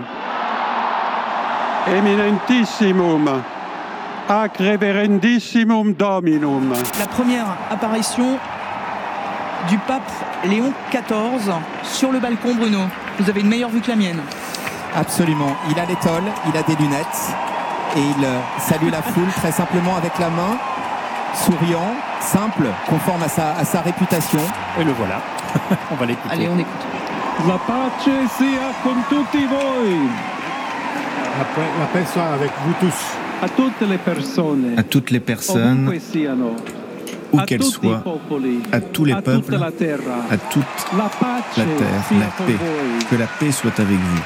eminentissimum, ac reverendissimum dominum. La première apparition du pape Léon XIV sur le balcon, Bruno. Vous avez une meilleure vue que la mienne. Absolument. Il a l'étole, il a des lunettes et il salue la foule très simplement avec la main, souriant, simple, conforme à sa réputation. Et le voilà. On va l'écouter. Allez, on écoute. La pace sia con tutti voi. La paix soit avec vous tous. À toutes les personnes, où qu'elles soient, à tous les peuples, à toute la terre, la paix. Que la paix soit avec vous.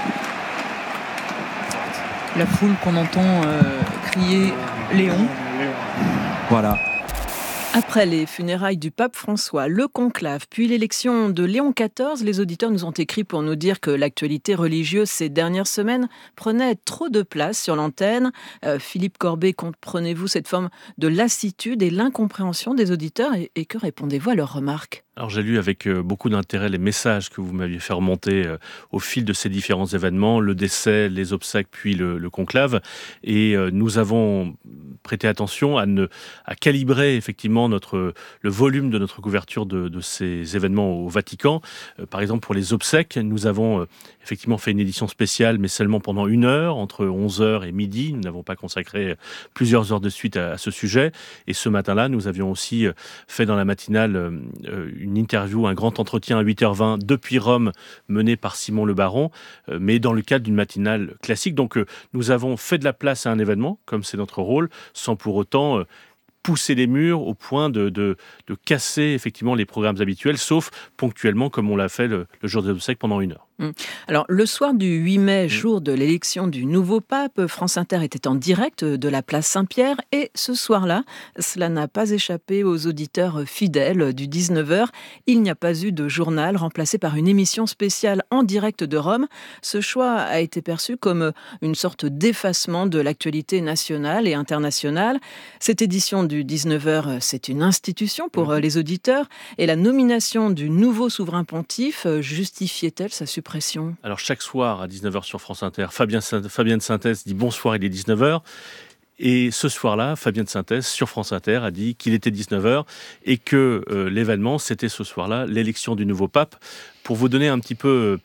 La foule qu'on entend crier Léon. Voilà. Après les funérailles du pape François, le conclave, puis l'élection de Léon XIV, les auditeurs nous ont écrit pour nous dire que l'actualité religieuse ces dernières semaines prenait trop de place sur l'antenne. Philippe Corbet, comprenez-vous cette forme de lassitude et l'incompréhension des auditeurs et que répondez-vous à leurs remarques ? Alors j'ai lu avec beaucoup d'intérêt les messages que vous m'aviez fait remonter au fil de ces différents événements, le décès, les obsèques, puis le conclave. Et nous avons prêté attention à calibrer effectivement le volume de notre couverture de ces événements au Vatican. Par exemple, pour les obsèques, nous avons effectivement fait une édition spéciale, mais seulement pendant 1 heure, entre 11h et midi. Nous n'avons pas consacré plusieurs heures de suite à ce sujet. Et ce matin-là, nous avions aussi fait dans la matinale une interview, un grand entretien à 8h20 depuis Rome, mené par Simon Le Baron, mais dans le cadre d'une matinale classique. Donc nous avons fait de la place à un événement, comme c'est notre rôle, sans pour autant pousser les murs au point de casser effectivement les programmes habituels, sauf ponctuellement, comme on l'a fait le jour des obsèques pendant 1 heure. Alors, le soir du 8 mai, jour de l'élection du nouveau pape, France Inter était en direct de la place Saint-Pierre et ce soir-là, cela n'a pas échappé aux auditeurs fidèles du 19h. Il n'y a pas eu de journal remplacé par une émission spéciale en direct de Rome. Ce choix a été perçu comme une sorte d'effacement de l'actualité nationale et internationale. Cette édition du 19h, c'est une institution pour les auditeurs et la nomination du nouveau souverain pontife justifiait-elle sa suppression ? Alors chaque soir à 19h sur France Inter, Fabien de Synthèse dit bonsoir, il est 19h. Et ce soir-là, Fabien de Synthèse sur France Inter a dit qu'il était 19h et que l'événement, c'était ce soir-là, l'élection du nouveau pape. Pour vous donner un petit peu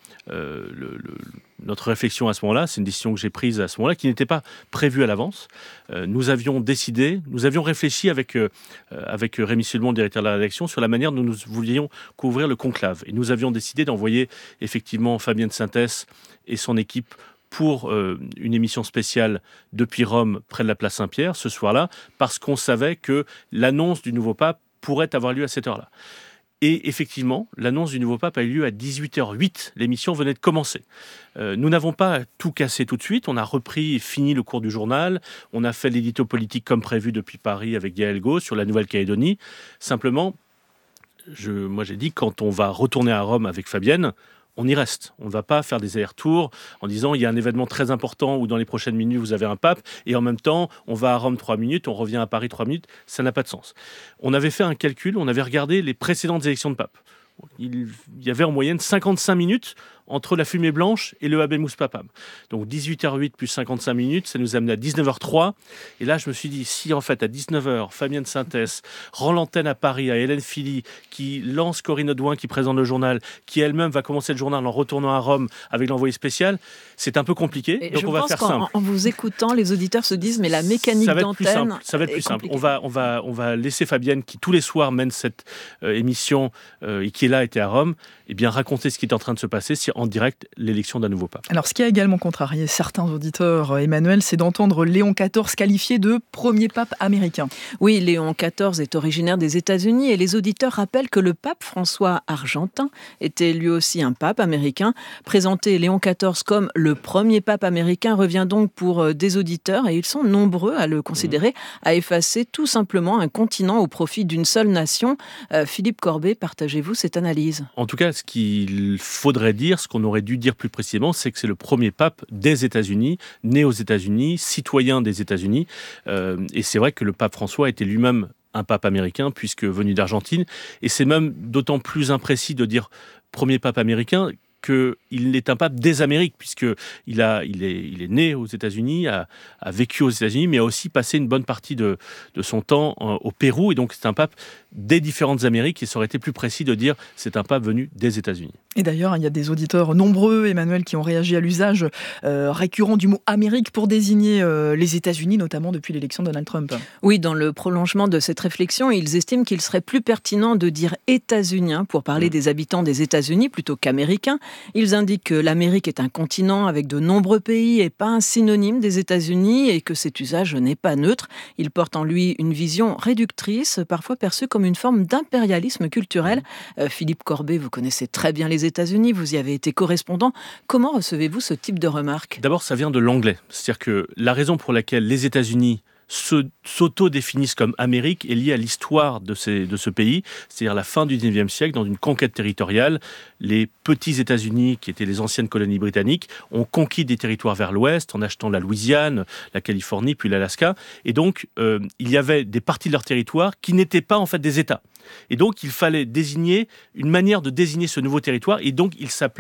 notre réflexion à ce moment-là, c'est une décision que j'ai prise à ce moment-là, qui n'était pas prévue à l'avance. Nous avions réfléchi avec Rémi Sulmon, directeur de la rédaction, sur la manière dont nous voulions couvrir le conclave. Et nous avions décidé d'envoyer effectivement Fabien de Synthèse et son équipe pour une émission spéciale depuis Rome, près de la place Saint-Pierre, ce soir-là, parce qu'on savait que l'annonce du nouveau pape pourrait avoir lieu à cette heure-là. Et effectivement, l'annonce du nouveau pape a eu lieu à 18h08. L'émission venait de commencer. Nous n'avons pas tout cassé tout de suite. On a repris et fini le cours du journal. On a fait l'édito politique comme prévu depuis Paris avec Gaël Gau sur la Nouvelle-Calédonie. Simplement, moi j'ai dit, quand on va retourner à Rome avec Fabienne, on y reste. On ne va pas faire des allers-retours en disant il y a un événement très important où dans les prochaines minutes vous avez un pape et en même temps on va à Rome 3 minutes, on revient à Paris 3 minutes. Ça n'a pas de sens. On avait fait un calcul, on avait regardé les précédentes élections de pape. Il y avait en moyenne 55 minutes entre la fumée blanche et le Habemus Papam. Donc 18h08 plus 55 minutes, ça nous amène à 19h03. Et là, je me suis dit, si en fait à 19h, Fabienne Sintès rend l'antenne à Paris à Hélène Philly, qui lance Corinne Audouin, qui présente le journal, qui elle-même va commencer le journal en retournant à Rome avec l'envoyé spécial, c'est un peu compliqué. Et donc on va faire simple. En vous écoutant, les auditeurs se disent, mais la mécanique d'antenne... Ça va être plus simple. On va laisser Fabienne, qui tous les soirs mène cette émission et qui est là, était à Rome, et bien raconter ce qui est en train de se passer en direct l'élection d'un nouveau pape. Alors, ce qui a également contrarié certains auditeurs, Emmanuel, c'est d'entendre Léon XIV qualifié de premier pape américain. Oui, Léon XIV est originaire des États-Unis et les auditeurs rappellent que le pape François argentin était lui aussi un pape américain. Présenter Léon XIV comme le premier pape américain revient donc pour des auditeurs, et ils sont nombreux à le considérer, à effacer tout simplement un continent au profit d'une seule nation. Philippe Corbet, partagez-vous cette analyse? En tout cas, ce qu'il faudrait dire, ce qu'on aurait dû dire plus précisément, c'est que c'est le premier pape des États-Unis, né aux États-Unis, citoyen des États-Unis. Et c'est vrai que le pape François était lui-même un pape américain, puisque venu d'Argentine. Et c'est même d'autant plus imprécis de dire premier pape américain qu'il est un pape des Amériques, puisqu'il est né aux États-Unis, a vécu aux États-Unis, mais a aussi passé une bonne partie de son temps au Pérou. Et donc, c'est un pape des différentes Amériques. Et ça aurait été plus précis de dire c'est un pape venu des États-Unis. Et d'ailleurs, il y a des auditeurs nombreux, Emmanuel, qui ont réagi à l'usage récurrent du mot Amérique pour désigner les États-Unis, notamment depuis l'élection de Donald Trump. Oui, dans le prolongement de cette réflexion, ils estiment qu'il serait plus pertinent de dire États-Uniens pour parler des habitants des États-Unis plutôt qu'Américains. Ils indiquent que l'Amérique est un continent avec de nombreux pays et pas un synonyme des États-Unis, et que cet usage n'est pas neutre. Il porte en lui une vision réductrice, parfois perçue comme une forme d'impérialisme culturel. Philippe Corbet, vous connaissez très bien les États-Unis, vous y avez été correspondant. Comment recevez-vous ce type de remarques? D'abord, ça vient de l'anglais. C'est-à-dire que la raison pour laquelle les États-Unis s'auto-définissent comme Amérique est liée à l'histoire de ce pays, c'est-à-dire la fin du 19e siècle, dans une conquête territoriale. Les petits États-Unis, qui étaient les anciennes colonies britanniques, ont conquis des territoires vers l'ouest en achetant la Louisiane, la Californie, puis l'Alaska. Et donc, il y avait des parties de leur territoire qui n'étaient pas en fait des États. Et donc, il fallait désigner une manière de désigner ce nouveau territoire. Et donc,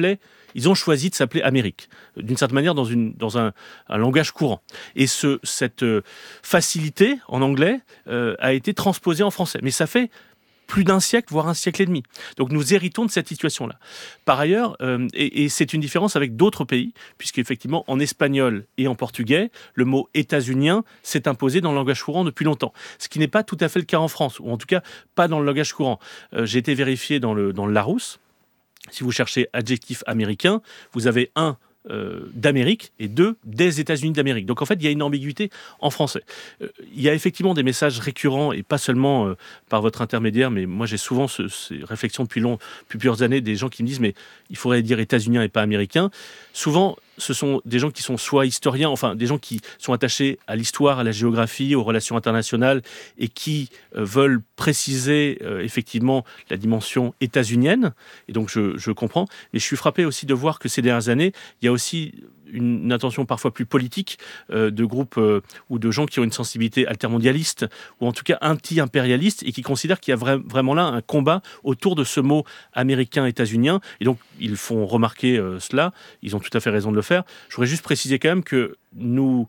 ils ont choisi de s'appeler Amérique, d'une certaine manière dans un langage courant. Et cette facilité en anglais a été transposée en français. Mais ça fait plus d'un siècle, voire un siècle et demi. Donc nous héritons de cette situation-là. Par ailleurs, et c'est une différence avec d'autres pays, puisqu'effectivement, en espagnol et en portugais, le mot états-unien s'est imposé dans le langage courant depuis longtemps. Ce qui n'est pas tout à fait le cas en France, ou en tout cas pas dans le langage courant. J'ai été vérifié dans le Larousse. Si vous cherchez adjectif américain, vous avez un d'Amérique et deux des États-Unis d'Amérique. Donc en fait, il y a une ambiguïté en français. Il y a effectivement des messages récurrents, et pas seulement par votre intermédiaire, mais moi j'ai souvent ces réflexions depuis plusieurs années, des gens qui me disent mais il faudrait dire états-unien et pas américain. Souvent, ce sont des gens qui sont soit historiens, enfin des gens qui sont attachés à l'histoire, à la géographie, aux relations internationales, et qui veulent préciser effectivement la dimension états-unienne. Et donc je comprends. Mais je suis frappé aussi de voir que ces dernières années, il y a aussi une intention parfois plus politique de groupes ou de gens qui ont une sensibilité altermondialiste, ou en tout cas anti-impérialiste, et qui considèrent qu'il y a vraiment là un combat autour de ce mot américain états-unien. Et donc ils font remarquer cela, ils ont tout à fait raison de le faire. Je voudrais juste préciser quand même que nous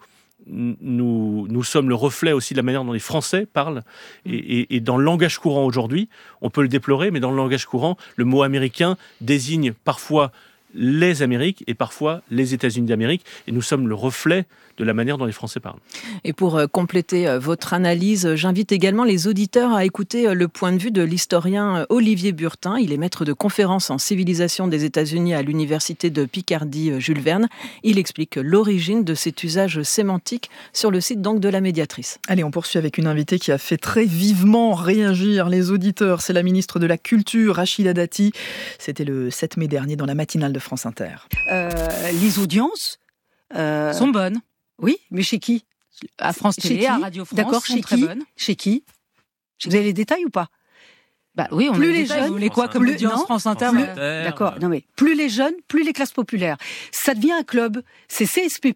sommes le reflet aussi de la manière dont les Français parlent, et dans le langage courant aujourd'hui, on peut le déplorer, mais dans le langage courant, le mot américain désigne parfois les Amériques et parfois les États-Unis d'Amérique. Et nous sommes le reflet de la manière dont les Français parlent. Et pour compléter votre analyse, j'invite également les auditeurs à écouter le point de vue de l'historien Olivier Burtin. Il est maître de conférences en civilisation des États-Unis à l'université de Picardie Jules Verne. Il explique l'origine de cet usage sémantique sur le site donc de la Médiatrice. Allez, on poursuit avec une invitée qui a fait très vivement réagir les auditeurs. C'est la ministre de la Culture, Rachida Dati. C'était le 7 mai dernier dans la matinale de France Inter. Les audiences sont bonnes. Oui, mais chez qui ? À France Télé, à Radio France, d'accord, sont très bonnes. Chez qui ? Vous avez les détails ou pas ? Bah oui, on plus a les les détails. jeunes, Vous voulez quoi comme audience France Inter D'accord, non mais plus les jeunes, plus les classes populaires. Ça devient un club, c'est CSP+,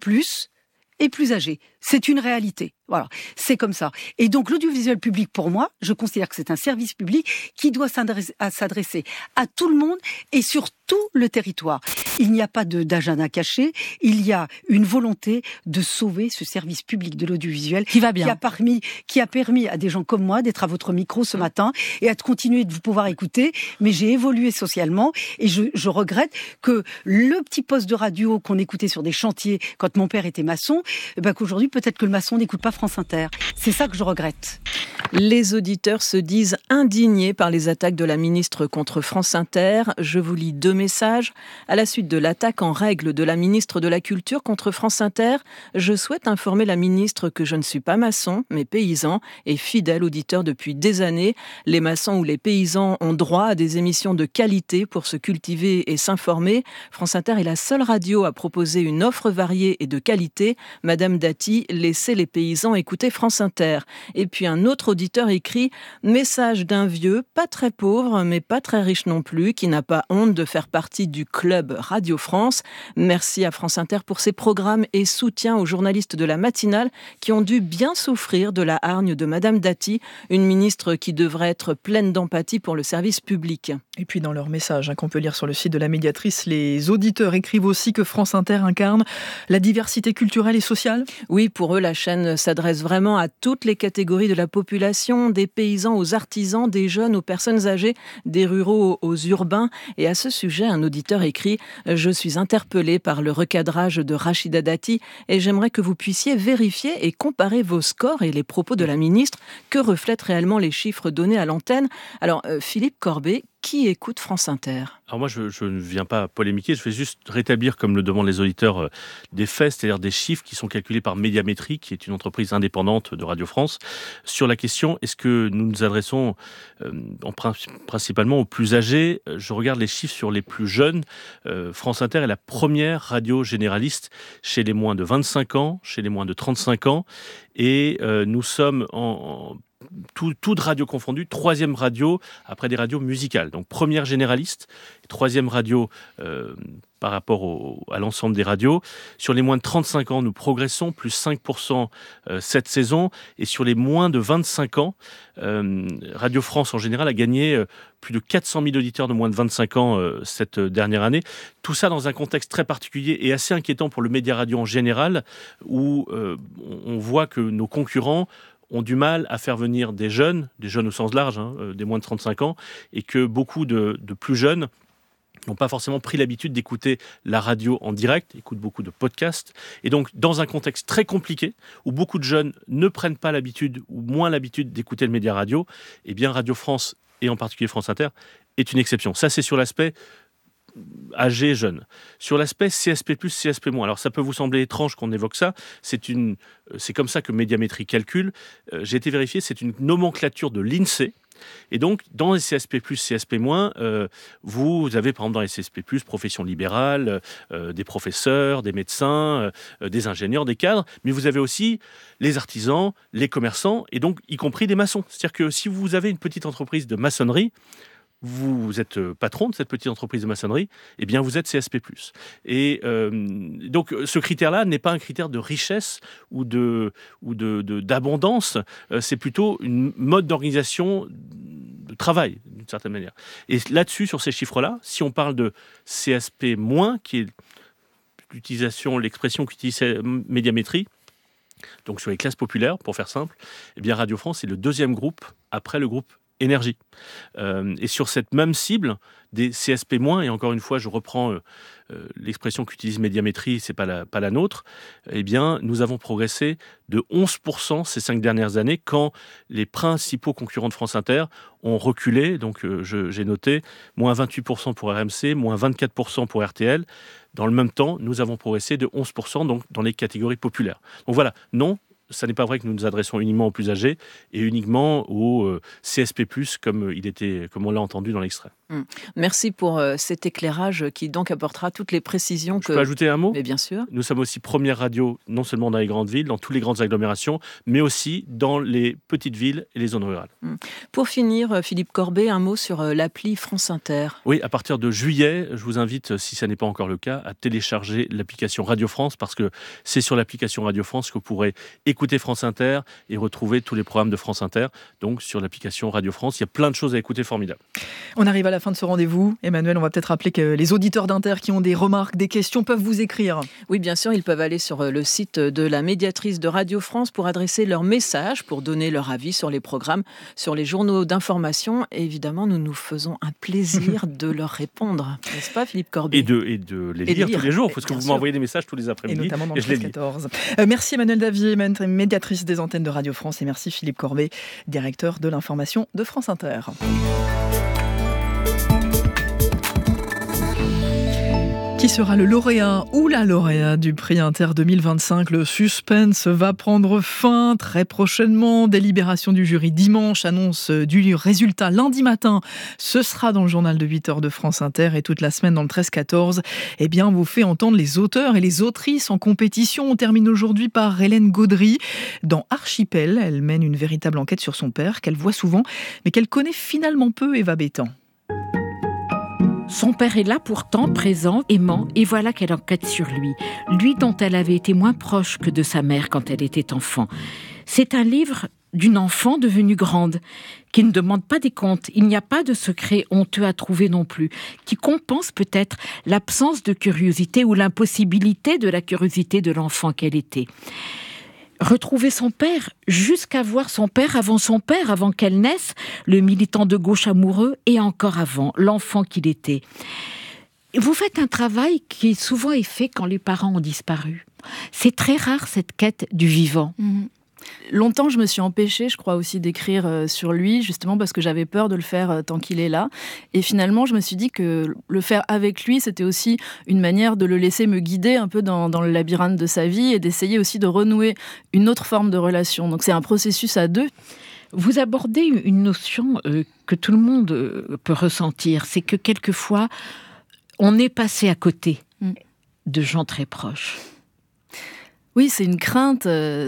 et plus âgés. C'est une réalité. Voilà, c'est comme ça. Et donc l'audiovisuel public, pour moi, je considère que c'est un service public qui doit s'adresser à tout le monde et sur tout le territoire. Il n'y a pas d'agenda caché, il y a une volonté de sauver ce service public de l'audiovisuel qui va bien, qui a permis à des gens comme moi d'être à votre micro ce matin et à continuer de vous pouvoir écouter. Mais j'ai évolué socialement et je regrette que le petit poste de radio qu'on écoutait sur des chantiers quand mon père était maçon, qu'aujourd'hui peut-être que le maçon n'écoute pas France Inter. C'est ça que je regrette. Les auditeurs se disent indignés par les attaques de la ministre contre France Inter. Je vous lis 2 messages. À la suite de l'attaque en règle de la ministre de la Culture contre France Inter, je souhaite informer la ministre que je ne suis pas maçon, mais paysan et fidèle auditeur depuis des années. Les maçons ou les paysans ont droit à des émissions de qualité pour se cultiver et s'informer. France Inter est la seule radio à proposer une offre variée et de qualité. Madame Dati, laissez les paysans écouter France Inter. Et puis un autre auditeur écrit « Message d'un vieux, pas très pauvre, mais pas très riche non plus, qui n'a pas honte de faire partie du club Radio France. Merci à France Inter pour ses programmes et soutien aux journalistes de la matinale qui ont dû bien souffrir de la hargne de Madame Dati, une ministre qui devrait être pleine d'empathie pour le service public. » Et puis dans leur message qu'on peut lire sur le site de la Médiatrice, les auditeurs écrivent aussi que France Inter incarne la diversité culturelle et sociale. Oui, pour eux, la chaîne s'adresse vraiment à toutes les catégories de la population, des paysans aux artisans, des jeunes aux personnes âgées, des ruraux aux urbains. Et à ce sujet, un auditeur écrit « Je suis interpellé par le recadrage de Rachida Dati et j'aimerais que vous puissiez vérifier et comparer vos scores et les propos de la ministre. Que reflètent réellement les chiffres donnés à l'antenne ?» Alors, Philippe Corbet, qui écoute France Inter ? Alors moi, je ne viens pas polémiquer, je vais juste rétablir, comme le demandent les auditeurs, des faits, c'est-à-dire des chiffres qui sont calculés par Médiamétrie, qui est une entreprise indépendante de Radio France, sur la question, est-ce que nous nous adressons principalement aux plus âgés ? Je regarde les chiffres sur les plus jeunes. France Inter est la première radio généraliste chez les moins de 25 ans, chez les moins de 35 ans, et nous sommes toute radio confondue, 3e radio après des radios musicales. Donc première généraliste, 3e radio par rapport à l'ensemble des radios. Sur les moins de 35 ans, nous progressons, plus 5% cette saison. Et sur les moins de 25 ans, Radio France en général a gagné plus de 400 000 auditeurs de moins de 25 ans cette dernière année. Tout ça dans un contexte très particulier et assez inquiétant pour le média radio en général, où on voit que nos concurrents ont du mal à faire venir des jeunes au sens large, des moins de 35 ans, et que beaucoup de plus jeunes n'ont pas forcément pris l'habitude d'écouter la radio en direct, écoutent beaucoup de podcasts. Et donc, dans un contexte très compliqué, où beaucoup de jeunes ne prennent pas l'habitude, ou moins l'habitude d'écouter le média radio, eh bien Radio France, et en particulier France Inter, est une exception. Ça, c'est sur l'aspect âgé, jeune. Sur l'aspect CSP+, CSP-, alors ça peut vous sembler étrange qu'on évoque ça, c'est comme ça que Médiamétrie calcule. J'ai été vérifié, c'est une nomenclature de l'INSEE. Et donc, dans les CSP+, CSP-, vous avez par exemple dans les CSP+, profession libérale, des professeurs, des médecins, des ingénieurs, des cadres, mais vous avez aussi les artisans, les commerçants, et donc y compris des maçons. C'est-à-dire que si vous avez une petite entreprise de maçonnerie, vous êtes patron de cette petite entreprise de maçonnerie, eh bien vous êtes CSP+. Et donc ce critère-là n'est pas un critère de richesse ou d'abondance, c'est plutôt une mode d'organisation de travail, d'une certaine manière. Et là-dessus, sur ces chiffres-là, si on parle de CSP-, qui est l'expression qu'utilise Médiamétrie, donc sur les classes populaires, pour faire simple, eh bien Radio France est le 2e groupe après le groupe énergie. Et sur cette même cible, des CSP-, et encore une fois, je reprends l'expression qu'utilise Médiamétrie, c'est pas la nôtre, eh bien, nous avons progressé de 11% ces 5 dernières années quand les principaux concurrents de France Inter ont reculé. Donc, j'ai noté moins 28% pour RMC, moins 24% pour RTL. Dans le même temps, nous avons progressé de 11% donc, dans les catégories populaires. Donc voilà, non, ça n'est pas vrai que nous nous adressons uniquement aux plus âgés et uniquement aux CSP+, comme on l'a entendu dans l'extrait. Merci pour cet éclairage qui donc apportera toutes les précisions. Je peux ajouter un mot ? Mais bien sûr. Nous sommes aussi première radio, non seulement dans les grandes villes, dans toutes les grandes agglomérations, mais aussi dans les petites villes et les zones rurales. Pour finir, Philippe Corbet, un mot sur l'appli France Inter. Oui, à partir de juillet, je vous invite, si ça n'est pas encore le cas, à télécharger l'application Radio France, parce que c'est sur l'application Radio France que vous pourrez écouter France Inter et retrouver tous les programmes de France Inter. Donc sur l'application Radio France, il y a plein de choses à écouter formidables. On arrive à la fin de ce rendez-vous. Emmanuel, on va peut-être rappeler que les auditeurs d'Inter qui ont des remarques, des questions peuvent vous écrire. Oui, bien sûr, ils peuvent aller sur le site de la médiatrice de Radio France pour adresser leurs messages, pour donner leur avis sur les programmes, sur les journaux d'information. Et évidemment, nous nous faisons un plaisir de leur répondre. N'est-ce pas, Philippe Corbet ? Et de les lire tous les jours, parce que vous m'envoyez des messages tous les après-midi. Et notamment dans le le 14. Merci Emmanuel Davier, médiatrice des antennes de Radio France. Et merci Philippe Corbet, directeur de l'information de France Inter. Qui sera le lauréat ou la lauréate du prix Inter 2025 ? Le suspense va prendre fin très prochainement. Délibération du jury dimanche, annonce du résultat lundi matin. Ce sera dans le journal de 8h de France Inter et toute la semaine dans le 13-14. Eh bien, on vous fait entendre les auteurs et les autrices en compétition. On termine aujourd'hui par Hélène Gaudry. Dans Archipel, elle mène une véritable enquête sur son père, qu'elle voit souvent, mais qu'elle connaît finalement peu, Eva Bétan. Son père est là pourtant, présent, aimant, et voilà qu'elle enquête sur lui. Lui dont elle avait été moins proche que de sa mère quand elle était enfant. C'est un livre d'une enfant devenue grande, qui ne demande pas des comptes. Il n'y a pas de secret honteux à trouver non plus, qui compense peut-être l'absence de curiosité ou l'impossibilité de la curiosité de l'enfant qu'elle était. Retrouver son père, jusqu'à voir son père, avant qu'elle naisse, le militant de gauche amoureux, et encore avant, l'enfant qu'il était. Vous faites un travail qui souvent est fait quand les parents ont disparu. C'est très rare, cette quête du vivant. Longtemps, je me suis empêchée, je crois aussi, d'écrire sur lui, justement parce que j'avais peur de le faire tant qu'il est là. Et finalement, je me suis dit que le faire avec lui, c'était aussi une manière de le laisser me guider un peu dans le labyrinthe de sa vie et d'essayer aussi de renouer une autre forme de relation. Donc c'est un processus à deux. Vous abordez une notion que tout le monde peut ressentir, c'est que quelquefois, on est passé à côté de gens très proches. Oui, c'est une crainte.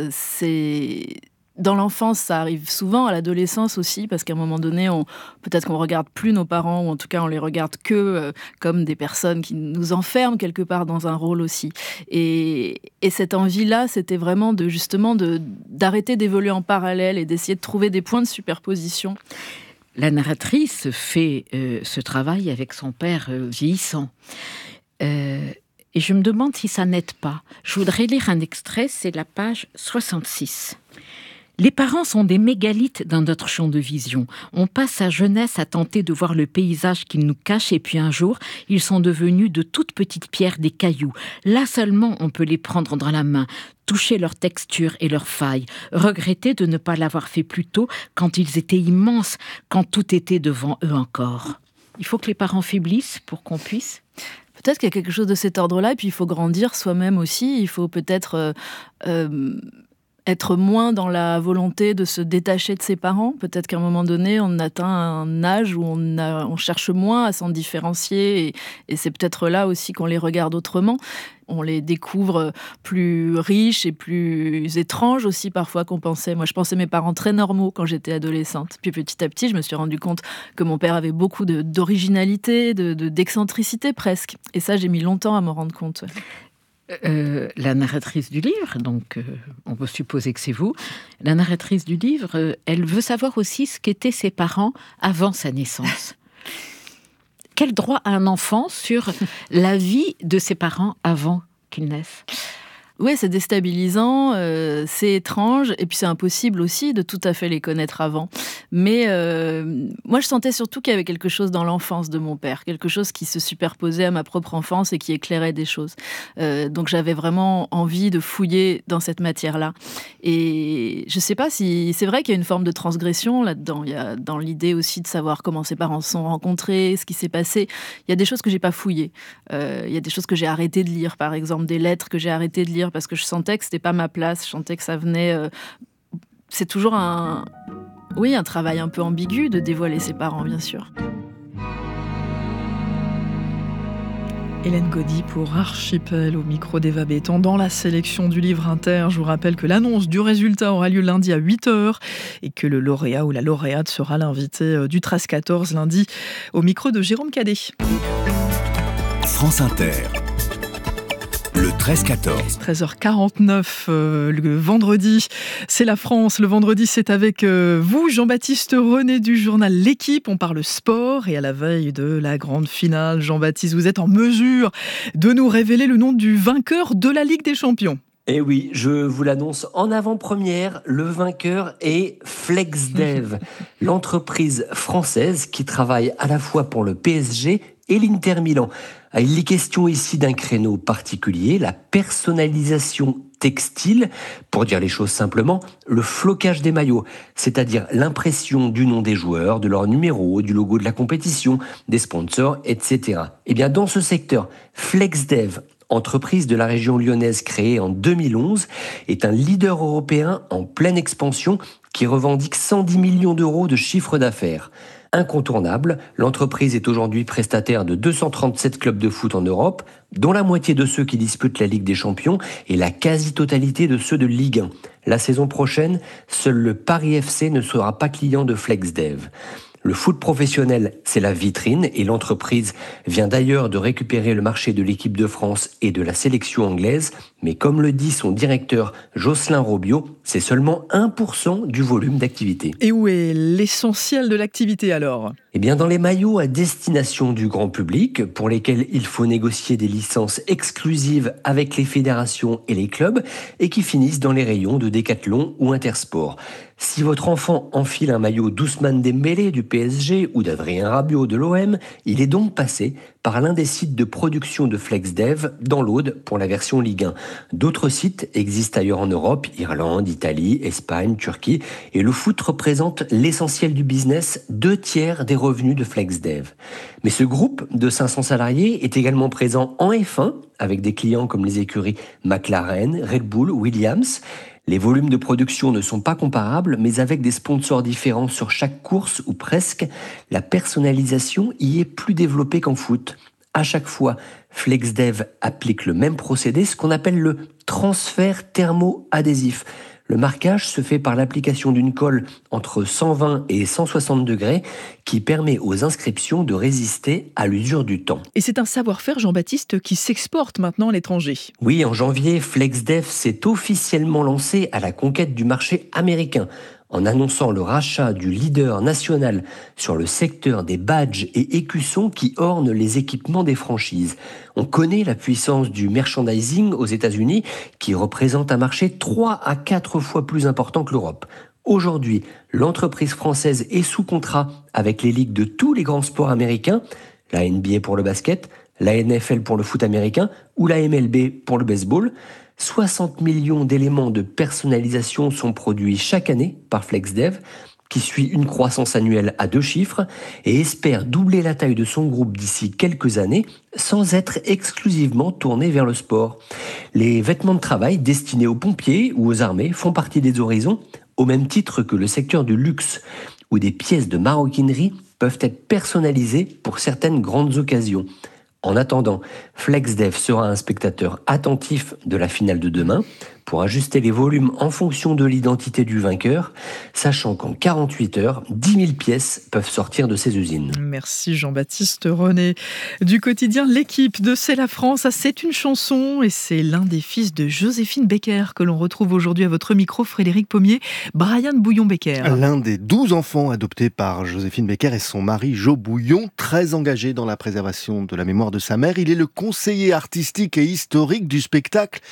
Dans l'enfance, ça arrive souvent, à l'adolescence aussi, parce qu'à un moment donné, peut-être qu'on ne regarde plus nos parents, ou en tout cas, on les regarde que comme des personnes qui nous enferment quelque part dans un rôle aussi. Et cette envie-là, c'était vraiment d'arrêter d'évoluer en parallèle et d'essayer de trouver des points de superposition. La narratrice fait ce travail avec son père vieillissant. Et je me demande si ça n'aide pas. Je voudrais lire un extrait, c'est la page 66. Les parents sont des mégalithes dans notre champ de vision. On passe sa jeunesse à tenter de voir le paysage qu'ils nous cachent et puis un jour, ils sont devenus de toutes petites pierres, des cailloux. Là seulement, on peut les prendre dans la main, toucher leur texture et leurs failles, regretter de ne pas l'avoir fait plus tôt quand ils étaient immenses, quand tout était devant eux encore. Il faut que les parents faiblissent pour qu'on puisse... Peut-être qu'il y a quelque chose de cet ordre-là, et puis il faut grandir soi-même aussi. Il faut peut-être être moins dans la volonté de se détacher de ses parents. Peut-être qu'à un moment donné, on atteint un âge où on cherche moins à s'en différencier, et c'est peut-être là aussi qu'on les regarde autrement. On les découvre plus riches et plus étranges aussi parfois qu'on pensait. Moi, je pensais mes parents très normaux quand j'étais adolescente. Puis petit à petit, je me suis rendu compte que mon père avait beaucoup d'originalité, d'excentricité presque. Et ça, j'ai mis longtemps à m'en rendre compte. La narratrice du livre, donc on peut supposer que c'est vous, la narratrice du livre, elle veut savoir aussi ce qu'étaient ses parents avant sa naissance. Quel droit a un enfant sur la vie de ses parents avant qu'ils naissent ? Ouais, c'est déstabilisant, c'est étrange, et puis c'est impossible aussi de tout à fait les connaître avant. Mais moi, je sentais surtout qu'il y avait quelque chose dans l'enfance de mon père, quelque chose qui se superposait à ma propre enfance et qui éclairait des choses. Donc j'avais vraiment envie de fouiller dans cette matière-là. Et je ne sais pas si... C'est vrai qu'il y a une forme de transgression là-dedans. Il y a dans l'idée aussi de savoir comment ses parents se sont rencontrés, ce qui s'est passé. Il y a des choses que je n'ai pas fouillées. Il y a des choses que j'ai arrêté de lire, par exemple, des lettres que j'ai arrêté de lire parce que je sentais que c'était pas ma place, je sentais que ça venait... C'est toujours un travail un peu ambigu de dévoiler ses parents, bien sûr. Hélène Gaudy pour Archipel au micro d'Eva Béton dans la sélection du livre Inter. Je vous rappelle que l'annonce du résultat aura lieu lundi à 8h et que le lauréat ou la lauréate sera l'invité du 13-14 lundi au micro de Jérôme Cadet. France Inter. Le 13-14. 13h49, le vendredi, c'est la France. Le vendredi, c'est avec vous, Jean-Baptiste René du journal L'Équipe. On parle sport et à la veille de la grande finale, Jean-Baptiste, vous êtes en mesure de nous révéler le nom du vainqueur de la Ligue des Champions. Eh oui, je vous l'annonce en avant-première, le vainqueur est FlexDev, l'entreprise française qui travaille à la fois pour le PSG et l'Inter Milan. Il est question ici d'un créneau particulier, la personnalisation textile, pour dire les choses simplement, le flocage des maillots, c'est-à-dire l'impression du nom des joueurs, de leur numéro, du logo de la compétition, des sponsors, etc. Eh bien, dans ce secteur, FlexDev, entreprise de la région lyonnaise créée en 2011, est un leader européen en pleine expansion qui revendique 110 millions d'euros de chiffre d'affaires. Incontournable, l'entreprise est aujourd'hui prestataire de 237 clubs de foot en Europe, dont la moitié de ceux qui disputent la Ligue des Champions et la quasi-totalité de ceux de Ligue 1. La saison prochaine, seul le Paris FC ne sera pas client de FlexDev. Le foot professionnel, c'est la vitrine et l'entreprise vient d'ailleurs de récupérer le marché de l'équipe de France et de la sélection anglaise. Mais comme le dit son directeur Jocelyn Robiot, c'est seulement 1% du volume d'activité. Et où est l'essentiel de l'activité alors ? Eh bien, dans les maillots à destination du grand public, pour lesquels il faut négocier des licences exclusives avec les fédérations et les clubs, et qui finissent dans les rayons de Decathlon ou Intersport. Si votre enfant enfile un maillot d'Ousmane Dembélé du PSG ou d'Adrien Rabiot de l'OM, il est donc passé par l'un des sites de production de FlexDev dans l'Aude pour la version Ligue 1. D'autres sites existent ailleurs en Europe, Irlande, Italie, Espagne, Turquie, et le foot représente l'essentiel du business, 2/3 des revenus de FlexDev. Mais ce groupe de 500 salariés est également présent en F1 avec des clients comme les écuries McLaren, Red Bull, Williams. Les volumes de production ne sont pas comparables, mais avec des sponsors différents sur chaque course ou presque, la personnalisation y est plus développée qu'en foot. À chaque fois, FlexDev applique le même procédé, ce qu'on appelle le transfert thermo-adhésif. Le marquage se fait par l'application d'une colle entre 120 et 160 degrés qui permet aux inscriptions de résister à l'usure du temps. Et c'est un savoir-faire, Jean-Baptiste, qui s'exporte maintenant à l'étranger. Oui, en janvier, FlexDev s'est officiellement lancé à la conquête du marché américain en annonçant le rachat du leader national sur le secteur des badges et écussons qui ornent les équipements des franchises. On connaît la puissance du merchandising aux États-Unis qui représente un marché 3 à 4 fois plus important que l'Europe. Aujourd'hui, l'entreprise française est sous contrat avec les ligues de tous les grands sports américains, la NBA pour le basket, la NFL pour le foot américain ou la MLB pour le baseball. 60 millions d'éléments de personnalisation sont produits chaque année par FlexDev, qui suit une croissance annuelle à 2 chiffres et espère doubler la taille de son groupe d'ici quelques années sans être exclusivement tourné vers le sport. Les vêtements de travail destinés aux pompiers ou aux armées font partie des horizons, au même titre que le secteur du luxe, où des pièces de maroquinerie peuvent être personnalisées pour certaines grandes occasions. En attendant, FlexDev sera un spectateur attentif de la finale de demain pour ajuster les volumes en fonction de l'identité du vainqueur, sachant qu'en 48 heures, 10 000 pièces peuvent sortir de ces usines. Merci Jean-Baptiste René. Du quotidien L'Équipe de C'est la France, c'est une chanson et c'est l'un des fils de Joséphine Becker que l'on retrouve aujourd'hui à votre micro, Frédéric Pommier, Brian Bouillon-Becker. L'un des 12 enfants adoptés par Joséphine Becker et son mari Jo Bouillon, très engagé dans la préservation de la mémoire de sa mère. Il est le conseiller artistique et historique du spectacle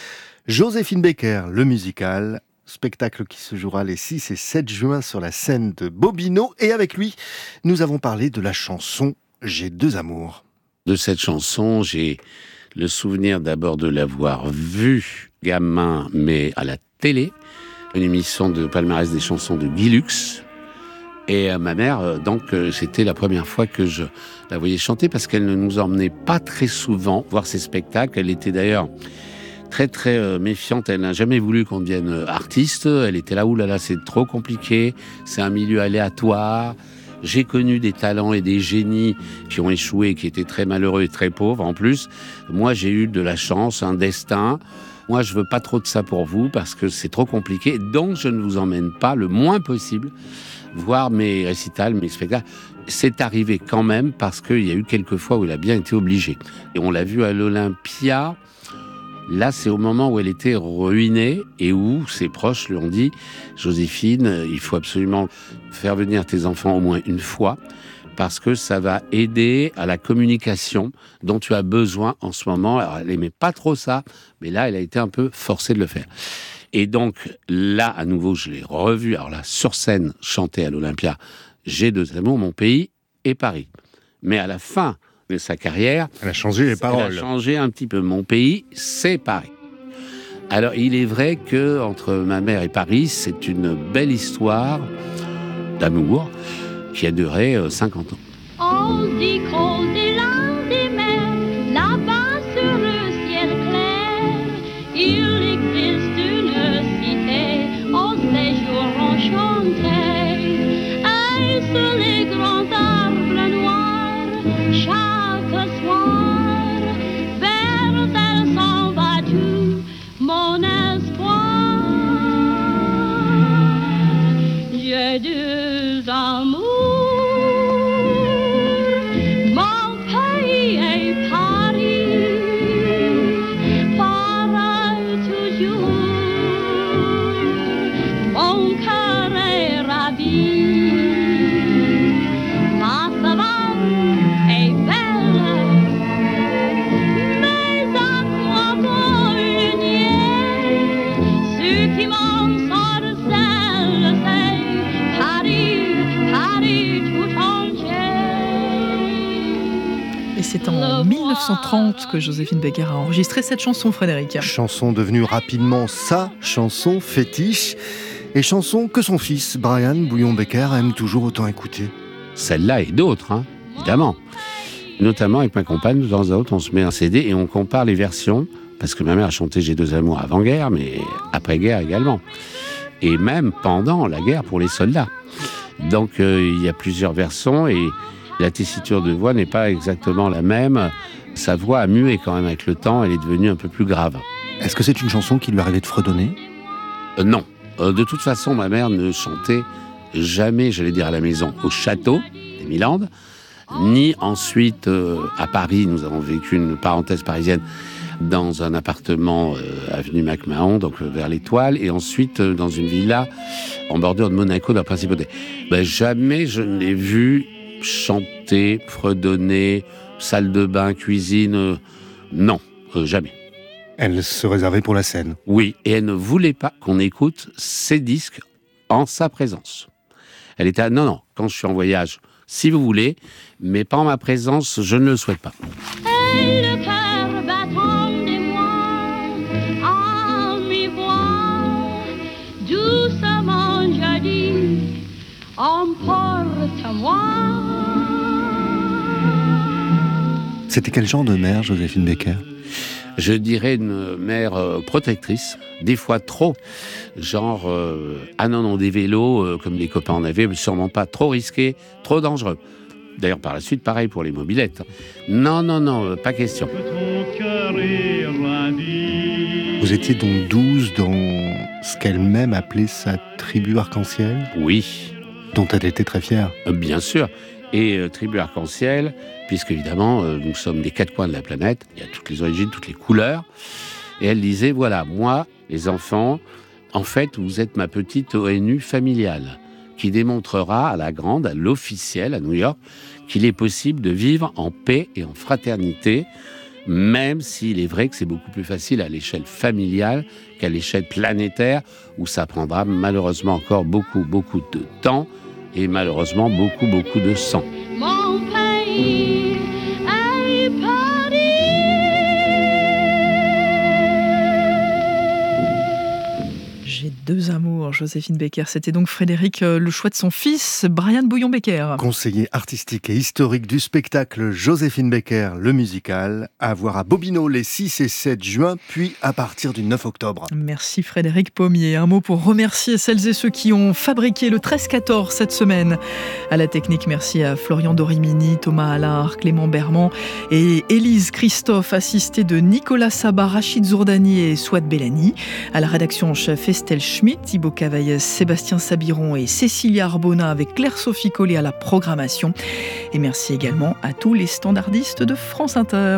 Joséphine Baker, le musical, spectacle qui se jouera les 6 et 7 juin sur la scène de Bobino. Et avec lui, nous avons parlé de la chanson « J'ai deux amours ». De cette chanson, j'ai le souvenir d'abord de l'avoir vue gamin, mais à la télé, une émission de palmarès des chansons de Guy Lux. Et ma mère, donc, c'était la première fois que je la voyais chanter parce qu'elle ne nous emmenait pas très souvent voir ses spectacles. Elle était d'ailleurs très, très méfiante. Elle n'a jamais voulu qu'on devienne artiste. Elle était là, oulala, c'est trop compliqué. C'est un milieu aléatoire. J'ai connu des talents et des génies qui ont échoué, qui étaient très malheureux et très pauvres en plus. Moi, j'ai eu de la chance, un destin. Moi, je veux pas trop de ça pour vous parce que c'est trop compliqué. Donc, je ne vous emmène pas le moins possible voir mes récitals, mes spectacles. C'est arrivé quand même parce qu'il y a eu quelques fois où il a bien été obligé. Et on l'a vu à l'Olympia. Là, c'est au moment où elle était ruinée et où ses proches lui ont dit « Joséphine, il faut absolument faire venir tes enfants au moins une fois parce que ça va aider à la communication dont tu as besoin en ce moment. » Alors, elle n'aimait pas trop ça, mais là, elle a été un peu forcée de le faire. Et donc, là, à nouveau, je l'ai revu. Alors là, sur scène, chanter à l'Olympia, j'ai deux amours, mon pays et Paris. Mais à la fin de sa carrière... Elle a changé les paroles. Elle a changé un petit peu. Mon pays, c'est Paris. Alors, il est vrai que entre ma mère et Paris, c'est une belle histoire d'amour qui a duré 50 ans. On dit qu'on est l'un des mers, là-bas sur le ciel clair, il existe une cité au séjour enchanté, et sur les grands arbres noirs, chaque soir, vers elle s'en va tout mon espoir. J'ai deux amours. C'est en 1930 que Joséphine Baker a enregistré cette chanson, Frédéric. Chanson devenue rapidement sa chanson fétiche, et chanson que son fils, Brian Bouillon-Baker, aime toujours autant écouter. Celle-là et d'autres, évidemment. Notamment avec ma compagne, de temps en temps, on se met un CD et on compare les versions, parce que ma mère a chanté « J'ai deux amours » avant-guerre, mais après-guerre également. Et même pendant la guerre pour les soldats. Donc il y a plusieurs versions et la tessiture de voix n'est pas exactement la même. Sa voix a mué quand même avec le temps, elle est devenue un peu plus grave. Est-ce que c'est une chanson qui lui arrivait de fredonner ? Non. De toute façon, ma mère ne chantait jamais, j'allais dire à la maison, au château des Milandes, ni ensuite à Paris. Nous avons vécu une parenthèse parisienne dans un appartement avenue MacMahon, donc vers l'Étoile, et ensuite dans une villa en bordure de Monaco, de la Principauté. Jamais je ne l'ai vue chanter, fredonner, salle de bain, cuisine, non, jamais. Elle se réservait pour la scène. Oui, et elle ne voulait pas qu'on écoute ses disques en sa présence. Elle était non, quand je suis en voyage, si vous voulez, mais pas en ma présence, je ne le souhaite pas. Et le cœur battant de moi, à mi-voix, doucement je dis, emporte-moi. C'était quel genre de mère, Joséphine Baker ? Je dirais une mère protectrice, des fois trop. Genre, non, des vélos, comme les copains en avaient, mais sûrement pas trop risqués, trop dangereux. D'ailleurs, par la suite, pareil pour les mobylettes. Non, pas question. Vous étiez donc 12 dans ce qu'elle-même appelait sa tribu arc-en-ciel ? Oui. Dont elle était très fière ? Bien sûr. Et tribu arc-en-ciel, puisque évidemment, nous sommes des quatre coins de la planète, il y a toutes les origines, toutes les couleurs. Et elle disait, voilà, moi, les enfants, en fait, vous êtes ma petite ONU familiale, qui démontrera à la grande, à l'officielle, à New York, qu'il est possible de vivre en paix et en fraternité même s'il est vrai que c'est beaucoup plus facile à l'échelle familiale qu'à l'échelle planétaire, où ça prendra malheureusement encore beaucoup de temps et malheureusement beaucoup de sang. Mon pays est Paris. J'ai deux amours, Joséphine Baker. C'était donc Frédéric, le choix de son fils, Brian Bouillon-Baker. Conseiller artistique et historique du spectacle Joséphine Baker, le musical, à voir à Bobino les 6 et 7 juin, puis à partir du 9 octobre. Merci Frédéric Pommier. Un mot pour remercier celles et ceux qui ont fabriqué le 13-14 cette semaine. À la technique, merci à Florian Dorimini, Thomas Allard, Clément Bermand et Élise Christophe, assistée de Nicolas Sabat, Rachid Zourdani et Souad Bellani. À la rédaction en chef, Estelle Schmitt, Thibaut Cavaillès, Sébastien Sabiron et Cécilia Arbona avec Claire-Sophie Collet à la programmation. Et merci également à tous les standardistes de France Inter.